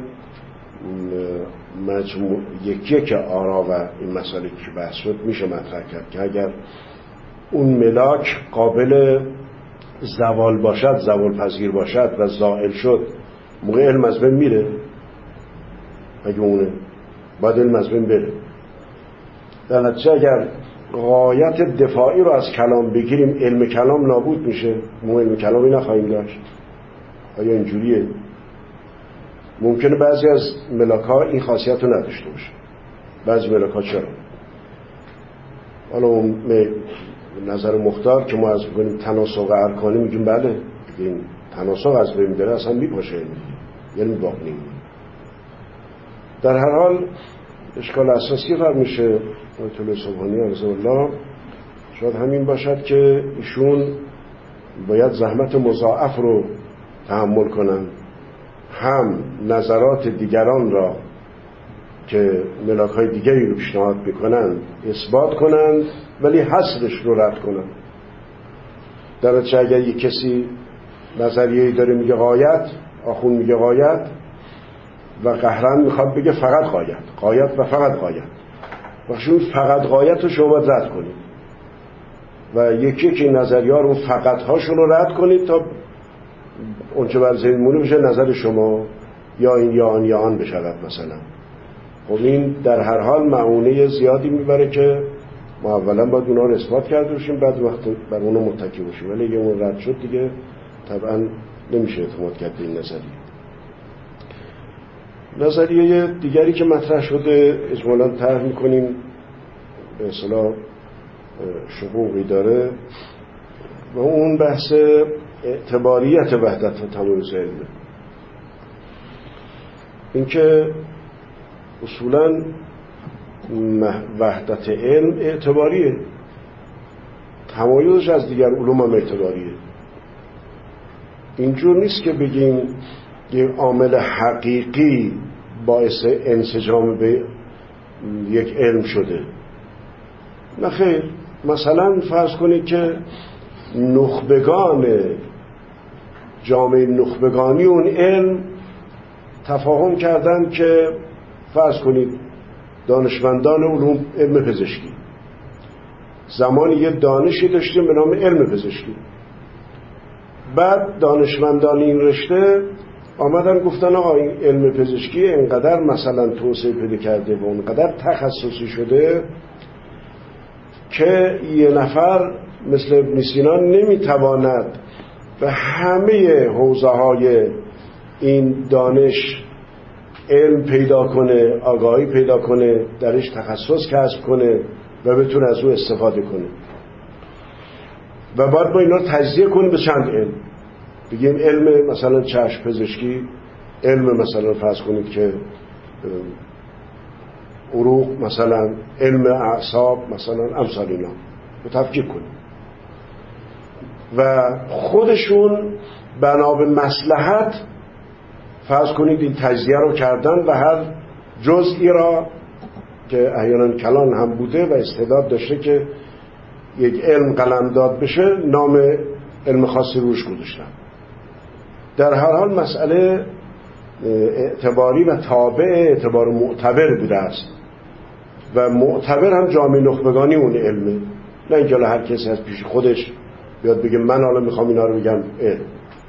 یکی که آرا و این مسئله که بحث شد میشه مطرح کرد که اگر اون ملاک قابل زوال باشد، زوال پذیر باشد و زائل شد، موقع علم از بین میره. اگه اونه باید علم از بین بره. در نتیجه اگر غایت دفاعی رو از کلام بگیریم، علم کلام نابود میشه، ما علم کلامی نخواهیم داشت. آیا اینجوریه؟ ممکنه بعضی از ملاک‌ها این خاصیت رو نداشته باشه، بعضی ملاک‌ها چرا؟ حالا اون نظر مختار که ما از بگیم تناسق ارکانی میگیم بله، این تناسق از بین بره اصلا میپاشه، یعنی باقی نمیمونه. در هر حال اشکال اساسی فرق میشه آیت الله سبحانی علیه الله شاید همین باشد که ایشون باید زحمت مضاعف رو تحمل کنند، هم نظرات دیگران را که ملاک‌های دیگری رو پیشنهاد میکنند اثبات کنند ولی حصرش رو رد کنند. درنتیجه اگر یک کسی نظریه‌ای داره میگه غایت، آخون میگه غایت و قهرن میخواد بگه فقط غایت، غایت و فقط غایت، وقتی فقط غایت رو شما رد کنید و یکی که نظریه‌ها رو فقط هاشون رو رد کنید تا اونچه بر ذهن مونه بشه نظر شما، یا این یا آن یا آن بشود مثلا. خب این در هر حال معونه زیادی میبره که ما اولا باید اونا رو اثبات کرده باشیم، بعد وقت بر اونا متکی باشیم، ولی اگه اون رد شد دیگه طبعا نمیشه اعتماد کرد به این نظریه دیگری که مطرح شده اجمالاً طرح میکنیم، به اصطلاح شقوقی داره و اون بحث اعتباریت وحدت و تمایز علمه. اینکه اصولاً وحدت علم اعتباریه، تمایزش از دیگر علوم هم اعتباریه. اینجور نیست که بگیم یک عامل حقیقی باعث انسجام به یک علم شده، نه خیر. مثلا فرض کنید که نخبگان جامعه نخبگانی اون علم تفاهم کردن که فرض کنید دانشمندان علوم علم پزشکی زمانی یه دانشی داشتیم به نام علم پزشکی، بعد دانشمندان این رشته آمدن گفتن آقا این علم پزشکی اینقدر مثلا توسعه پیدا کرده و اونقدر تخصصی شده که یه نفر مثل ابن سینا نمیتواند به همه حوزه های این دانش علم پیدا کنه، آگاهی پیدا کنه، درش تخصص کسب کنه و بتونه از او استفاده کنه و باید با اینا تجزیه کنیم به چند علم. بگیم علم مثلا چشم پزشکی، علم مثلا فرض کنید که عروق، مثلا علم اعصاب، مثلا امثال اینا رو تفکیک کنیم و خودشون بنا به مصلحت فرض کنید این تجزیه رو کردن و هر جزئی را که احیانا کلان هم بوده و استعداد داشته که یک علم قلمداد بشه نام علم خاصی روش گذاشتن. در هر حال مسئله اعتباری و تابع اعتبار معتبر بوده است و معتبر هم جامعه نخبگانی اون علمه، نه اینکه هر کسی از پیش خودش بیاد بگه من حالا میخوام اینا رو بگم علم.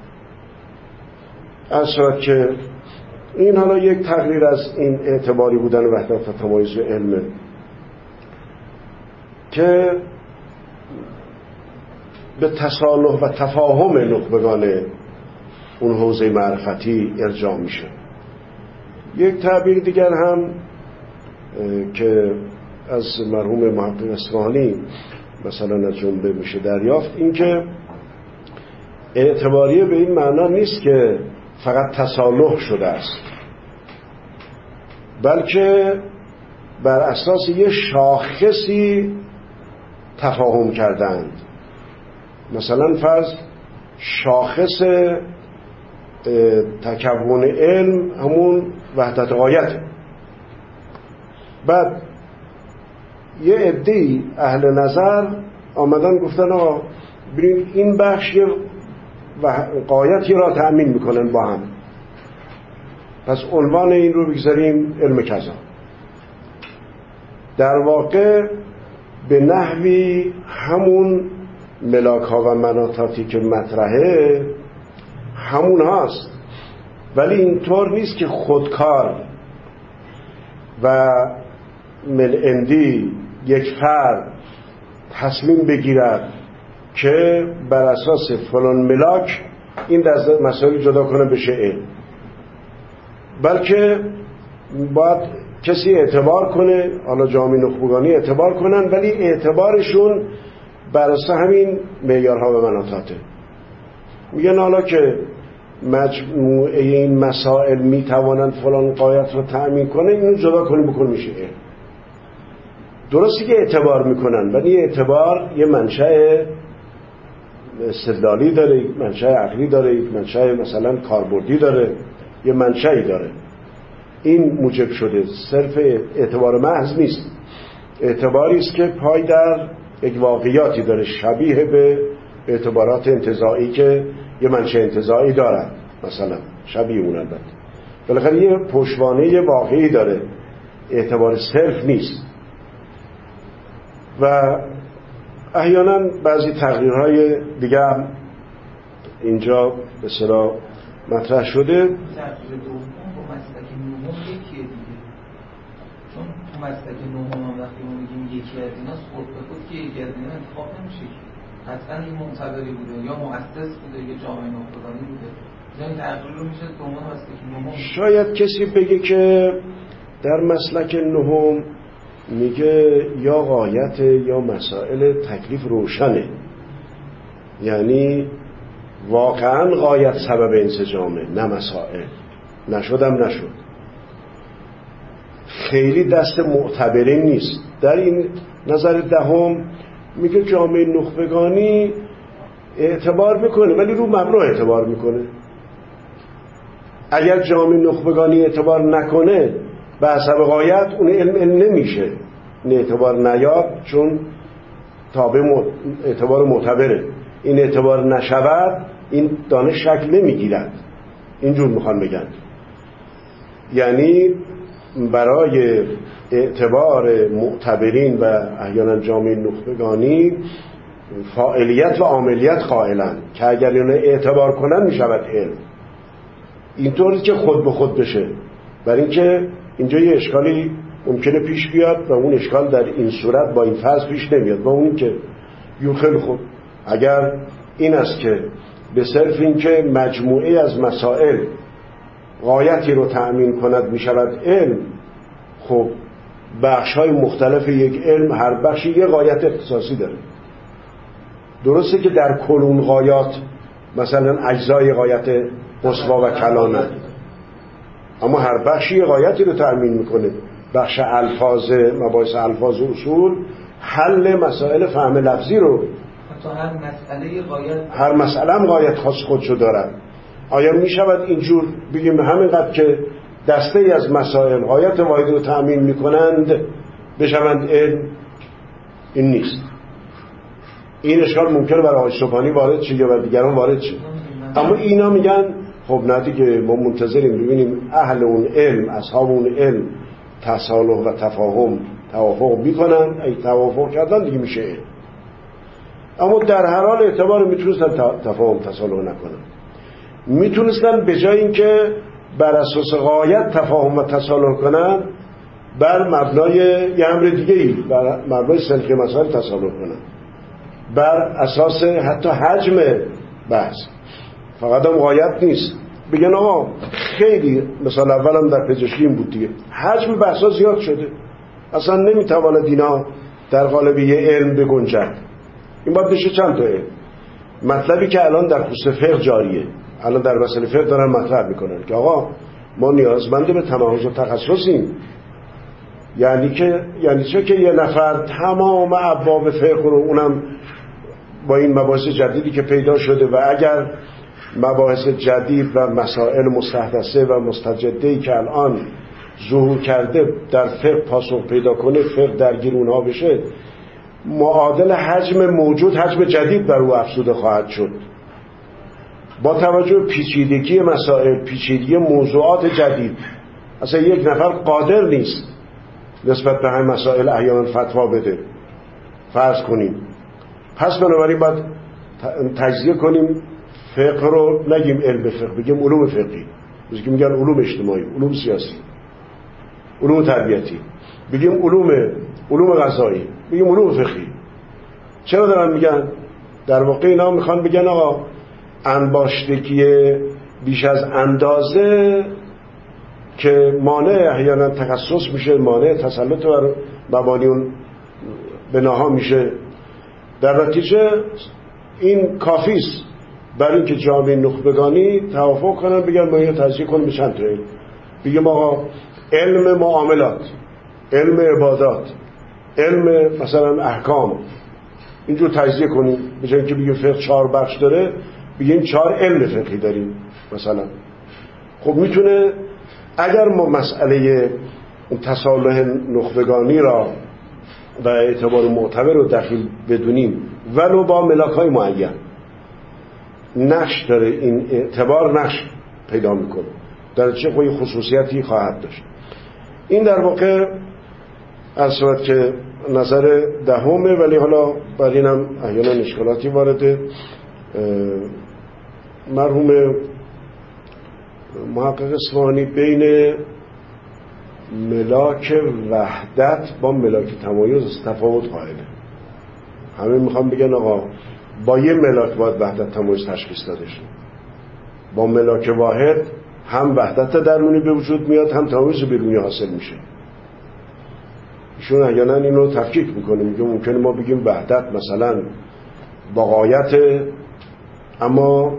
از صورت که این حالا یک تقریر از این اعتباری بودن وحدت و تمایز علمه که به تصالح و تفاهم نخبگان اون حوزه معرفتی ارجاع میشه. یک تعبیر دیگر هم که از مرحوم محقق اصفهانی مثلا از جمله میشه دریافت، این که اعتباریه به این معنا نیست که فقط تصالح شده است، بلکه بر اساس یه شاخصی تفاهم کردند. مثلا فرض شاخص تکون علم همون وحدت غایت، بعد یه عده‌ای اهل نظر آمدن گفتن آقا ببینید این بخش یه غایتی را تأمین میکنن با هم، پس عنوان این رو بگذاریم علم کذا. در واقع به نحوی همون ملاک ها و مناطاتی که مطرحه همون هاست، ولی اینطور نیست که خودکار و من عندی یک فرد تصمیم بگیرد که بر اساس فلان ملاک این دسته مسائل جدا کنه بشه علم، بلکه باید کسی اعتبار کنه، حالا جامعه نخبگانی اعتبار کنن، ولی اعتبارشون بر اساس همین معیارها و مناطاته. میگن حالا که مجموعه این مسائل میتوانند فلان غایت رو تأمین کنه، اینو جدا کنیم بکن میشه علم. درسته که اعتبار میکنن، ولی اعتبار یه منشأ استدلالی داره، یک منشأ عقلی داره، یک منشأ مثلا کاربردی داره، یه منشأی داره. این موجب شده، صرف اعتبار محض نیست. اعتباری است که پای در یک واقعیاتی داره، شبیه به اعتبارات انتزاعی که یه منشأ انتزاعی دارن، مثلا شبیه اون. البته بالاخره یه پشتوانه واقعی داره، اعتبار صرف نیست. و احیانا بعضی تقریرهای دیگه هم اینجا به اصطلاح مطرح شده. تقریر دوم با مسلک نهم یکیه دیگه، چون تو مسلک نهم هم وقتی ما میگیم یکی از ایناست، خود به خود که یکی از اینا انتخاب نمیشه، حتما این معتبری بوده یا مؤسس بوده یا جامعه نخبگانی بوده. این تقریر رو میشه به عنوان مسلک نهم. شاید کسی بگه که در مسلک نهم میگه یا غایت یا مسائل تکلیف روشنه، یعنی واقعا غایت سبب انسجامه، نه مسائل. نشدم نشد، خیلی دست معتبرین نیست. در این نظر دهم میگه جامعه نخبگانی اعتبار میکنه ولی رو مبنا اعتبار میکنه. اگر جامعه نخبگانی اعتبار نکنه به حسب غایت، اون علم نمیشه. این اعتبار نیاد چون تابع اعتبار معتبره. این اعتبار نشود این دانش شکل نمیگیرد. اینجور میخوان بگن، یعنی برای اعتبار معتبرین و احیانا جامعه نخبگانی فاعلیت و عاملیت قائلن که اگر اینو اعتبار کنن میشود علم. اینطوری که خود به خود بشه، برای اینکه اینجا یه اشکالی ممکنه پیش بیاد و اون اشکال در این صورت با این فرض پیش نمیاد. و اون که خیلی خوب، اگر این است که به صرف این که مجموعه از مسائل غایتی رو تأمین کند میشود علم، خب بخش‌های مختلف یک علم هر بخشی یه غایت اختصاصی داره. درسته که در کلون غایات مثلا اجزای غایت قصوا و کلانه، اما هر بخشی یه غایتی رو تأمین میکنه. بخش الفاظ، مباحث الفاظ و اصول، حل مسائل فهم لفظی رو، حتی هر مسئله هم غایت خاص خودشو دارن. آیا میشود اینجور بگیم همینقدر که دسته ای از مسائل غایت واحدی رو تأمین میکنند بشوند علم؟ این نیست. این اشکال ممکنه برای آقای سبحانی وارد شه یا دیگران وارد شه، اما اینا میگن خب نه دیگه، ما منتظریم ببینیم اهل اون علم، اصحاب اون علم تصالح و تفاهم توافق میکنن، ای توافق کردن دیگه میشه علم. اما در هر حال اعتبار میتونستن تفاهم تصالح نکنن، میتونستن به جای اینکه بر اساس غایت تفاهم و تصالح کنن، بر مبنای یه امر دیگه ای، بر مبنای سلخی مسائل تصالح کنن، بر اساس حتی حجم بحث. فقط هم غایت نیست، بگن آقا خیلی، مثال اولم در پزشکی این بود دیگه، حجم بحثا زیاد شده، اصلا نمیتواند اینا در قالب یه علم بگنجد. این باید بشه چند تا علم. مطلبی که الان در خصوص فقه جاریه، الان در مسئله فقه دارن مطرح میکنن که آقا ما نیازمند به تمحض و تخصصیم. یعنی چه که یه نفر تمام ابواب فقه رو، اونم با این مباحث جدیدی که پیدا شده، و اگر مباحث جدید و مسائل مستحدثه و مستجده‌ای که الان ظهور کرده در فقه پاسخ پیدا کنه، فقه درگیر اونها بشه، معادل حجم موجود حجم جدید بر او افزوده خواهد شد. با توجه به پیچیدگی مسائل، پیچیدگی موضوعات جدید، اصلا یک نفر قادر نیست نسبت به همین مسائل احیانا فتوا بده، فرض کنیم. پس بنابراین باید تجزیه کنیم فقه رو، نگیم علم فقه، بگیم علوم فقهی، بگیم میگن علوم اجتماعی، علوم سیاسی، علوم تربیتی، بگیم علوم غذایی، بگیم علوم فقهی. چرا دارن میگن؟ در واقع اینا میخوان بگن آقا انباشتگی بیش از اندازه که مانع احیانا تخصص میشه، مانع تسلط بر مبانی اون بناها میشه، در نتیجه این کافیست برای اینکه جامعه نخبگانی توافق کنن، بگن ما اینو تجزیه کنیم به چند تا علم. بگیم آقا علم معاملات، علم عبادات، علم مثلا احکام اینجور تجزیه کنیم، به جای اینکه بگیم فقه 4 بخش داره بگیم 4 علم فقهی داریم مثلا. خب میتونه اگر ما مسئله تصالح نخبگانی را و اعتبار معتبر رو دخیل بدونیم ولو با ملاک‌های معین، نقش داره، این اعتبار نقش پیدا میکنه، در چه خواهی خصوصیتی خواهد داشت. این در واقع از صورت که نظر دهمه، ولی حالا بر اینم احیانا اشکالاتی وارده. مرحوم محقق اصفهانی بین ملاک وحدت با ملاک تمایز تفاوت قائله. همه میخوام بگن آقا با یه ملاک باید وحدت تمایز تشخیص داده شه، با ملاک واحد هم وحدت درونی به وجود میاد هم تمایز بیرونی حاصل میشه. ایشون احیانا اینو تفکیک میکنه، میگه ممکنه ما بگیم وحدت مثلا با غایت، اما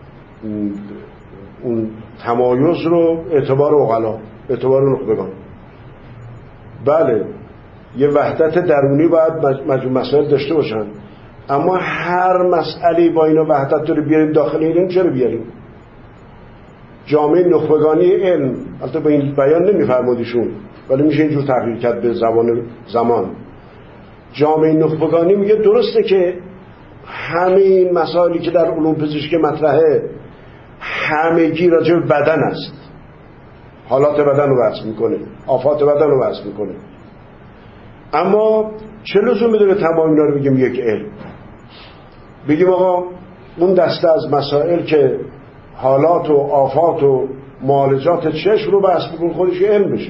اون تمایز رو اعتبار عقلا، اعتبار نخبگان. بله یه وحدت درونی باید مجموع مسائل داشته باشن، اما هر مسئله با اینا وحدت رو بیاریم داخل این چرا بیاریم؟ جامعه نخبگانی علم، البته به این بیان نمیفرمودیشون ولی میشه اینجور تغییر کرد به زمان. جامعه نخبگانی میگه درسته که همه این مسائلی که در علوم پزشکی مطرحه همگی راجع به بدن است، حالات بدن رو بحث میکنه، آفات بدن رو بحث میکنه، اما چه لزومی داره تمام اینا رو بگیم یک علم؟ بگیم آقا اون دسته از مسائل که حالات و آفات و معالجات چشم رو بحث بکن خودش علم بشه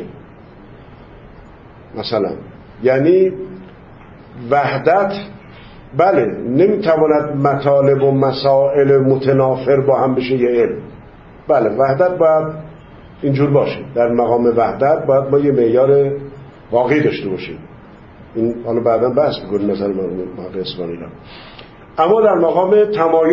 مثلا. یعنی وحدت بله نمیتواند مطالب و مسائل متنافر با هم بشه یه علم. بله وحدت باید اینجور باشه، در مقام وحدت باید ما یه معیار واقعی داشته باشیم. این حالا بعدا بحث می‌کنیم نظر محقق اصفهانی را. اما در مقام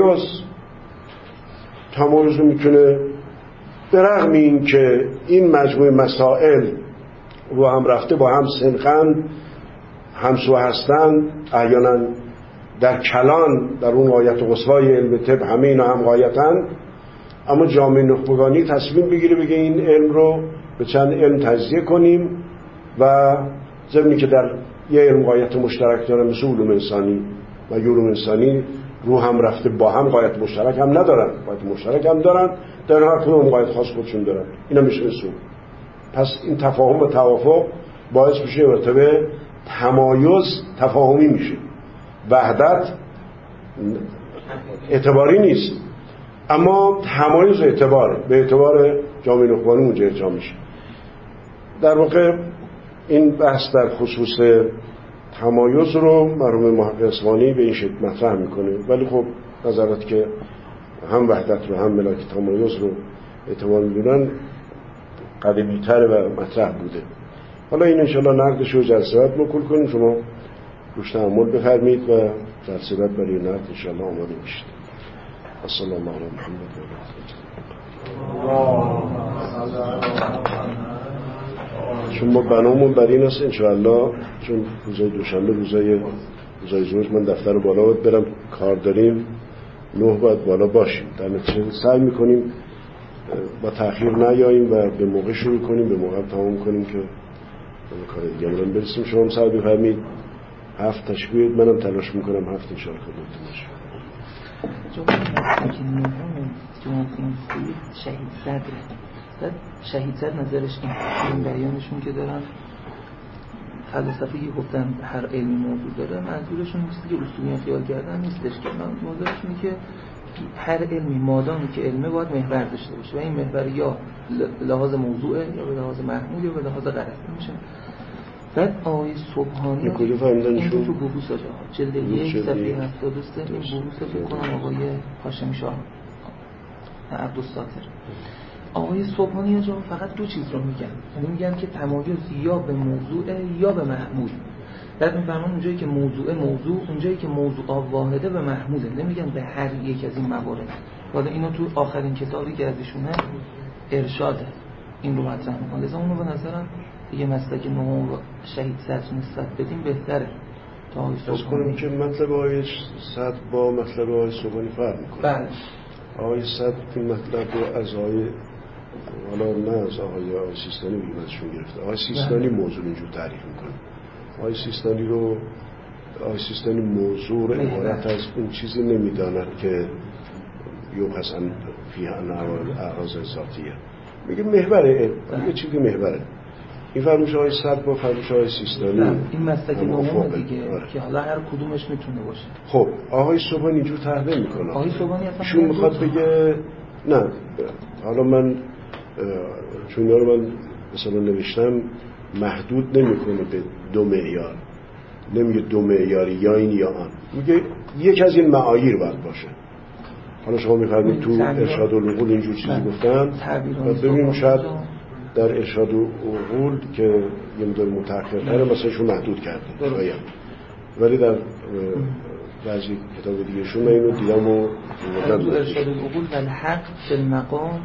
تمایز رو میتونه به رغم این که این مجموعه مسائل رو هم رفته با هم سنخند همسو هستند، احیانا در کلان در اون غایت قصوای علم طب همه اینا هم غایتن، اما جامعه نخبگانی تصمیم بگیره بگه این علم رو به چند علم تجزیه کنیم و ضمنی که در یه علم غایت مشترک داره مثل علوم انسانی و علوم انسانی رو هم رفته با هم غایت مشترک هم ندارن، غایت مشترک هم دارن، در هر کدوم غایت خاص خودشون دارن، اینا میشه اصول. پس این تفاهم و توافق باعث میشه مرتبه تمایز تفاهمی میشه. وحدت اعتباری نیست اما تمایز اعتباره، به اعتبار جامعه نخبگانی اونجا اجرا میشه. در واقع این بحث در خصوص تمایز رو مرحوم محقق اصفهانی به این شکل مطرح میکنه، ولی خب نظراتی که هم وحدت رو هم ملاک تمایز رو اعتبار میدونن قدیمی‌تر و مطرح بوده. حالا این انشاءالله نقدش رو جلسه بعد مکول کنیم، شما روش تأمل بفرمایید و جلسه بعد برای نقد انشاءالله آماده میشید. صلی الله علی محمد و علیه. چون ما بنامون بر این است انشاءالله، چون روزای دوشنبه روزای ظهر من دفتر بالا باید برم، کار داریم، 9 باید بالا باشیم، در نتیجه سعی میکنیم با تأخیر نیاییم و به موقع شروع کنیم، به موقع تمام کنیم که کار دیگه هم برسیم. شما هم سعی بفرمایید 7 تشبیه، منم تلاش میکنم 7 انشاءالله خدمتتون باشم. شهید زد نظرش این بیانشون که دارن فلسفه‌ای گفتن هر علمی موضوع داره، منظورشون نیست که اصولی خیال کردن نیستش، که منظورشون اینه که هر علمی مادامی که علمه باید محور داشته باشه و این محور یا لحاظ موضوعه یا به لحاظ محمول یا به لحاظ غرض میشه. بعد آقای سبحانی این تو بحوث جلد 1 صفحه 73 این بحوث فکر کنم آقای هاشمی شاه عبدالساتر. آقای سبحانی جا فقط 2 چیز رو میگن، یعنی میگن که تمایز یا به موضوع یا به محمول. بعد میفرمان اونجایی که موضوع اونجایی که موضوع واحده به محموله، نمیگن به هر یک از این موارد. حالا اینو تو آخرین کتابی که ازشونه ارشاده این رو مطرح میکنه، لذا اونو به نظرم دیگه مسلک نهم شهید صدر نسبت بدیم بهتره تا آقای از کنیم که مطلب آقای صدر با مطلب آقای صبحانی فرق میکنه. بله. آقای صدر این مطلب رو از آقای حالا نه از آقای سیستانی بیمتشون گرفته. آقای سیستانی موضوع اینجور تعریف میکنه. آقای سیستانی موضوع رو عبارت از اون چیزی نمیداند که یوحسن فی اعراض ذاتیه، میگه محوره، میگه چیزی محوره. این فرموش های صدر با فرموش های سیستانی این مسلک نهم دیگه که حالا هر کدومش میتونه باشه. خب آقای صبحانی اینجور تحلیل میکنه. آقای صبحانی اصلا شون میخواد بگه نه حالا من چون اینا رو من مثلا نوشتم محدود نمیکنه به دو معیار، نمیگه دو معیاری یا این یا آن، میگه یک از این معاییر باید باشه. حالا شما می‌فرمایید تو ارشاد العقول اینجور چیزی گفتن، ببینیم شاید در ارشاد العقول که یه مدل متأخرتره مثلا شون محدود کرده شاید، ولی در بعضی کتاب دیگه شون من اینو دیدم و تو ارشاد العقول و الحق فی المقام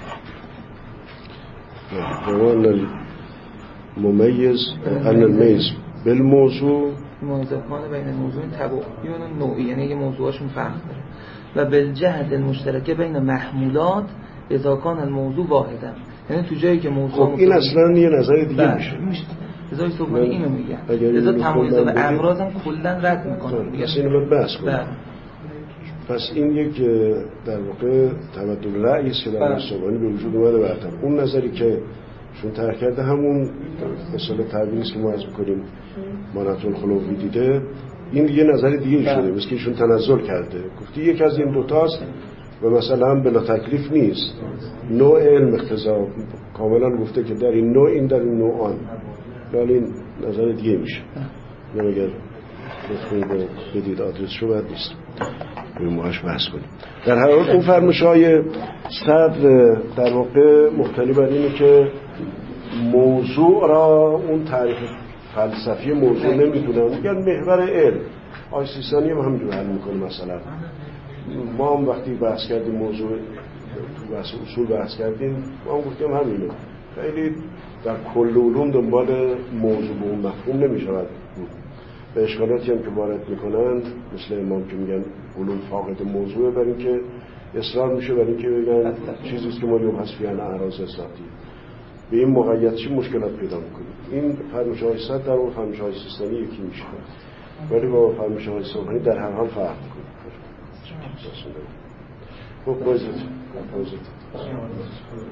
ممیز ان المیز بالموضوع موضوعان بین موضوع تبعیون نوعی، یعنی یه موضوعاشون فرق داره، و بالجهد المشترکه بین محمولات اذا کان الموضوع واحدا، یعنی تو جایی که موضوع خب این اصلا یه نظر دیگه میشه. ازای صبحانی اینو میگن، ازا تمایز به اعراض هم کلا رد میکنه. پس اینو باید بحث کنیم. پس این یک در واقع تبدل رأیی است که در صبحانی به وجود اومده بعداً. اون نظری که چون طرح کرده همون مثلا تعبیری است که ما عرض می‌کنیم مانعة الخلوی دیده، این یه نظر دیگه شده، مثل که ایشون تنزل کرده، گفتی یک از این دوتاست و مثلا بلا تکلیف نیست، نوع علم اختزا کاملا گفته که در این نوع این در این نوع آن، ولی این نظر دیگه میشه. نه اگر لطفاً بدید آدرس رو باید نیست به موهاش بحث کنیم. در هر حال اون فرمایش‌های صدر در واقع مبتنی بر اینه که موضوع را اون تعریف فلسفی موضوع نمیدونن، میگن محور علم. آقای سیستانی هم همینجور حل میکنه. مثلا ما هم وقتی بحث کردیم موضوع تو بحث اصول بحث کردیم، ما هم گفتیم همینه، خیلی در کل علوم دنبال موضوع به اون مفهوم نمیشود بود. به اشکالاتی هم که وارد میکنن مثل امام که میگن علوم فاقد موضوعه، برای اینکه اصرار میشه برای اینکه بگن چیزیست که ما یوم هست فیان اعراض ذاتی، به این موقعیت چی مشکلات پیدا میکنیم. این فرمایش‌های صدر در اون فرمایش‌های سیستانی یکی میشه، ولی با فرمایش‌های صبحانی در هر حال فرق میکنه. خب بایزید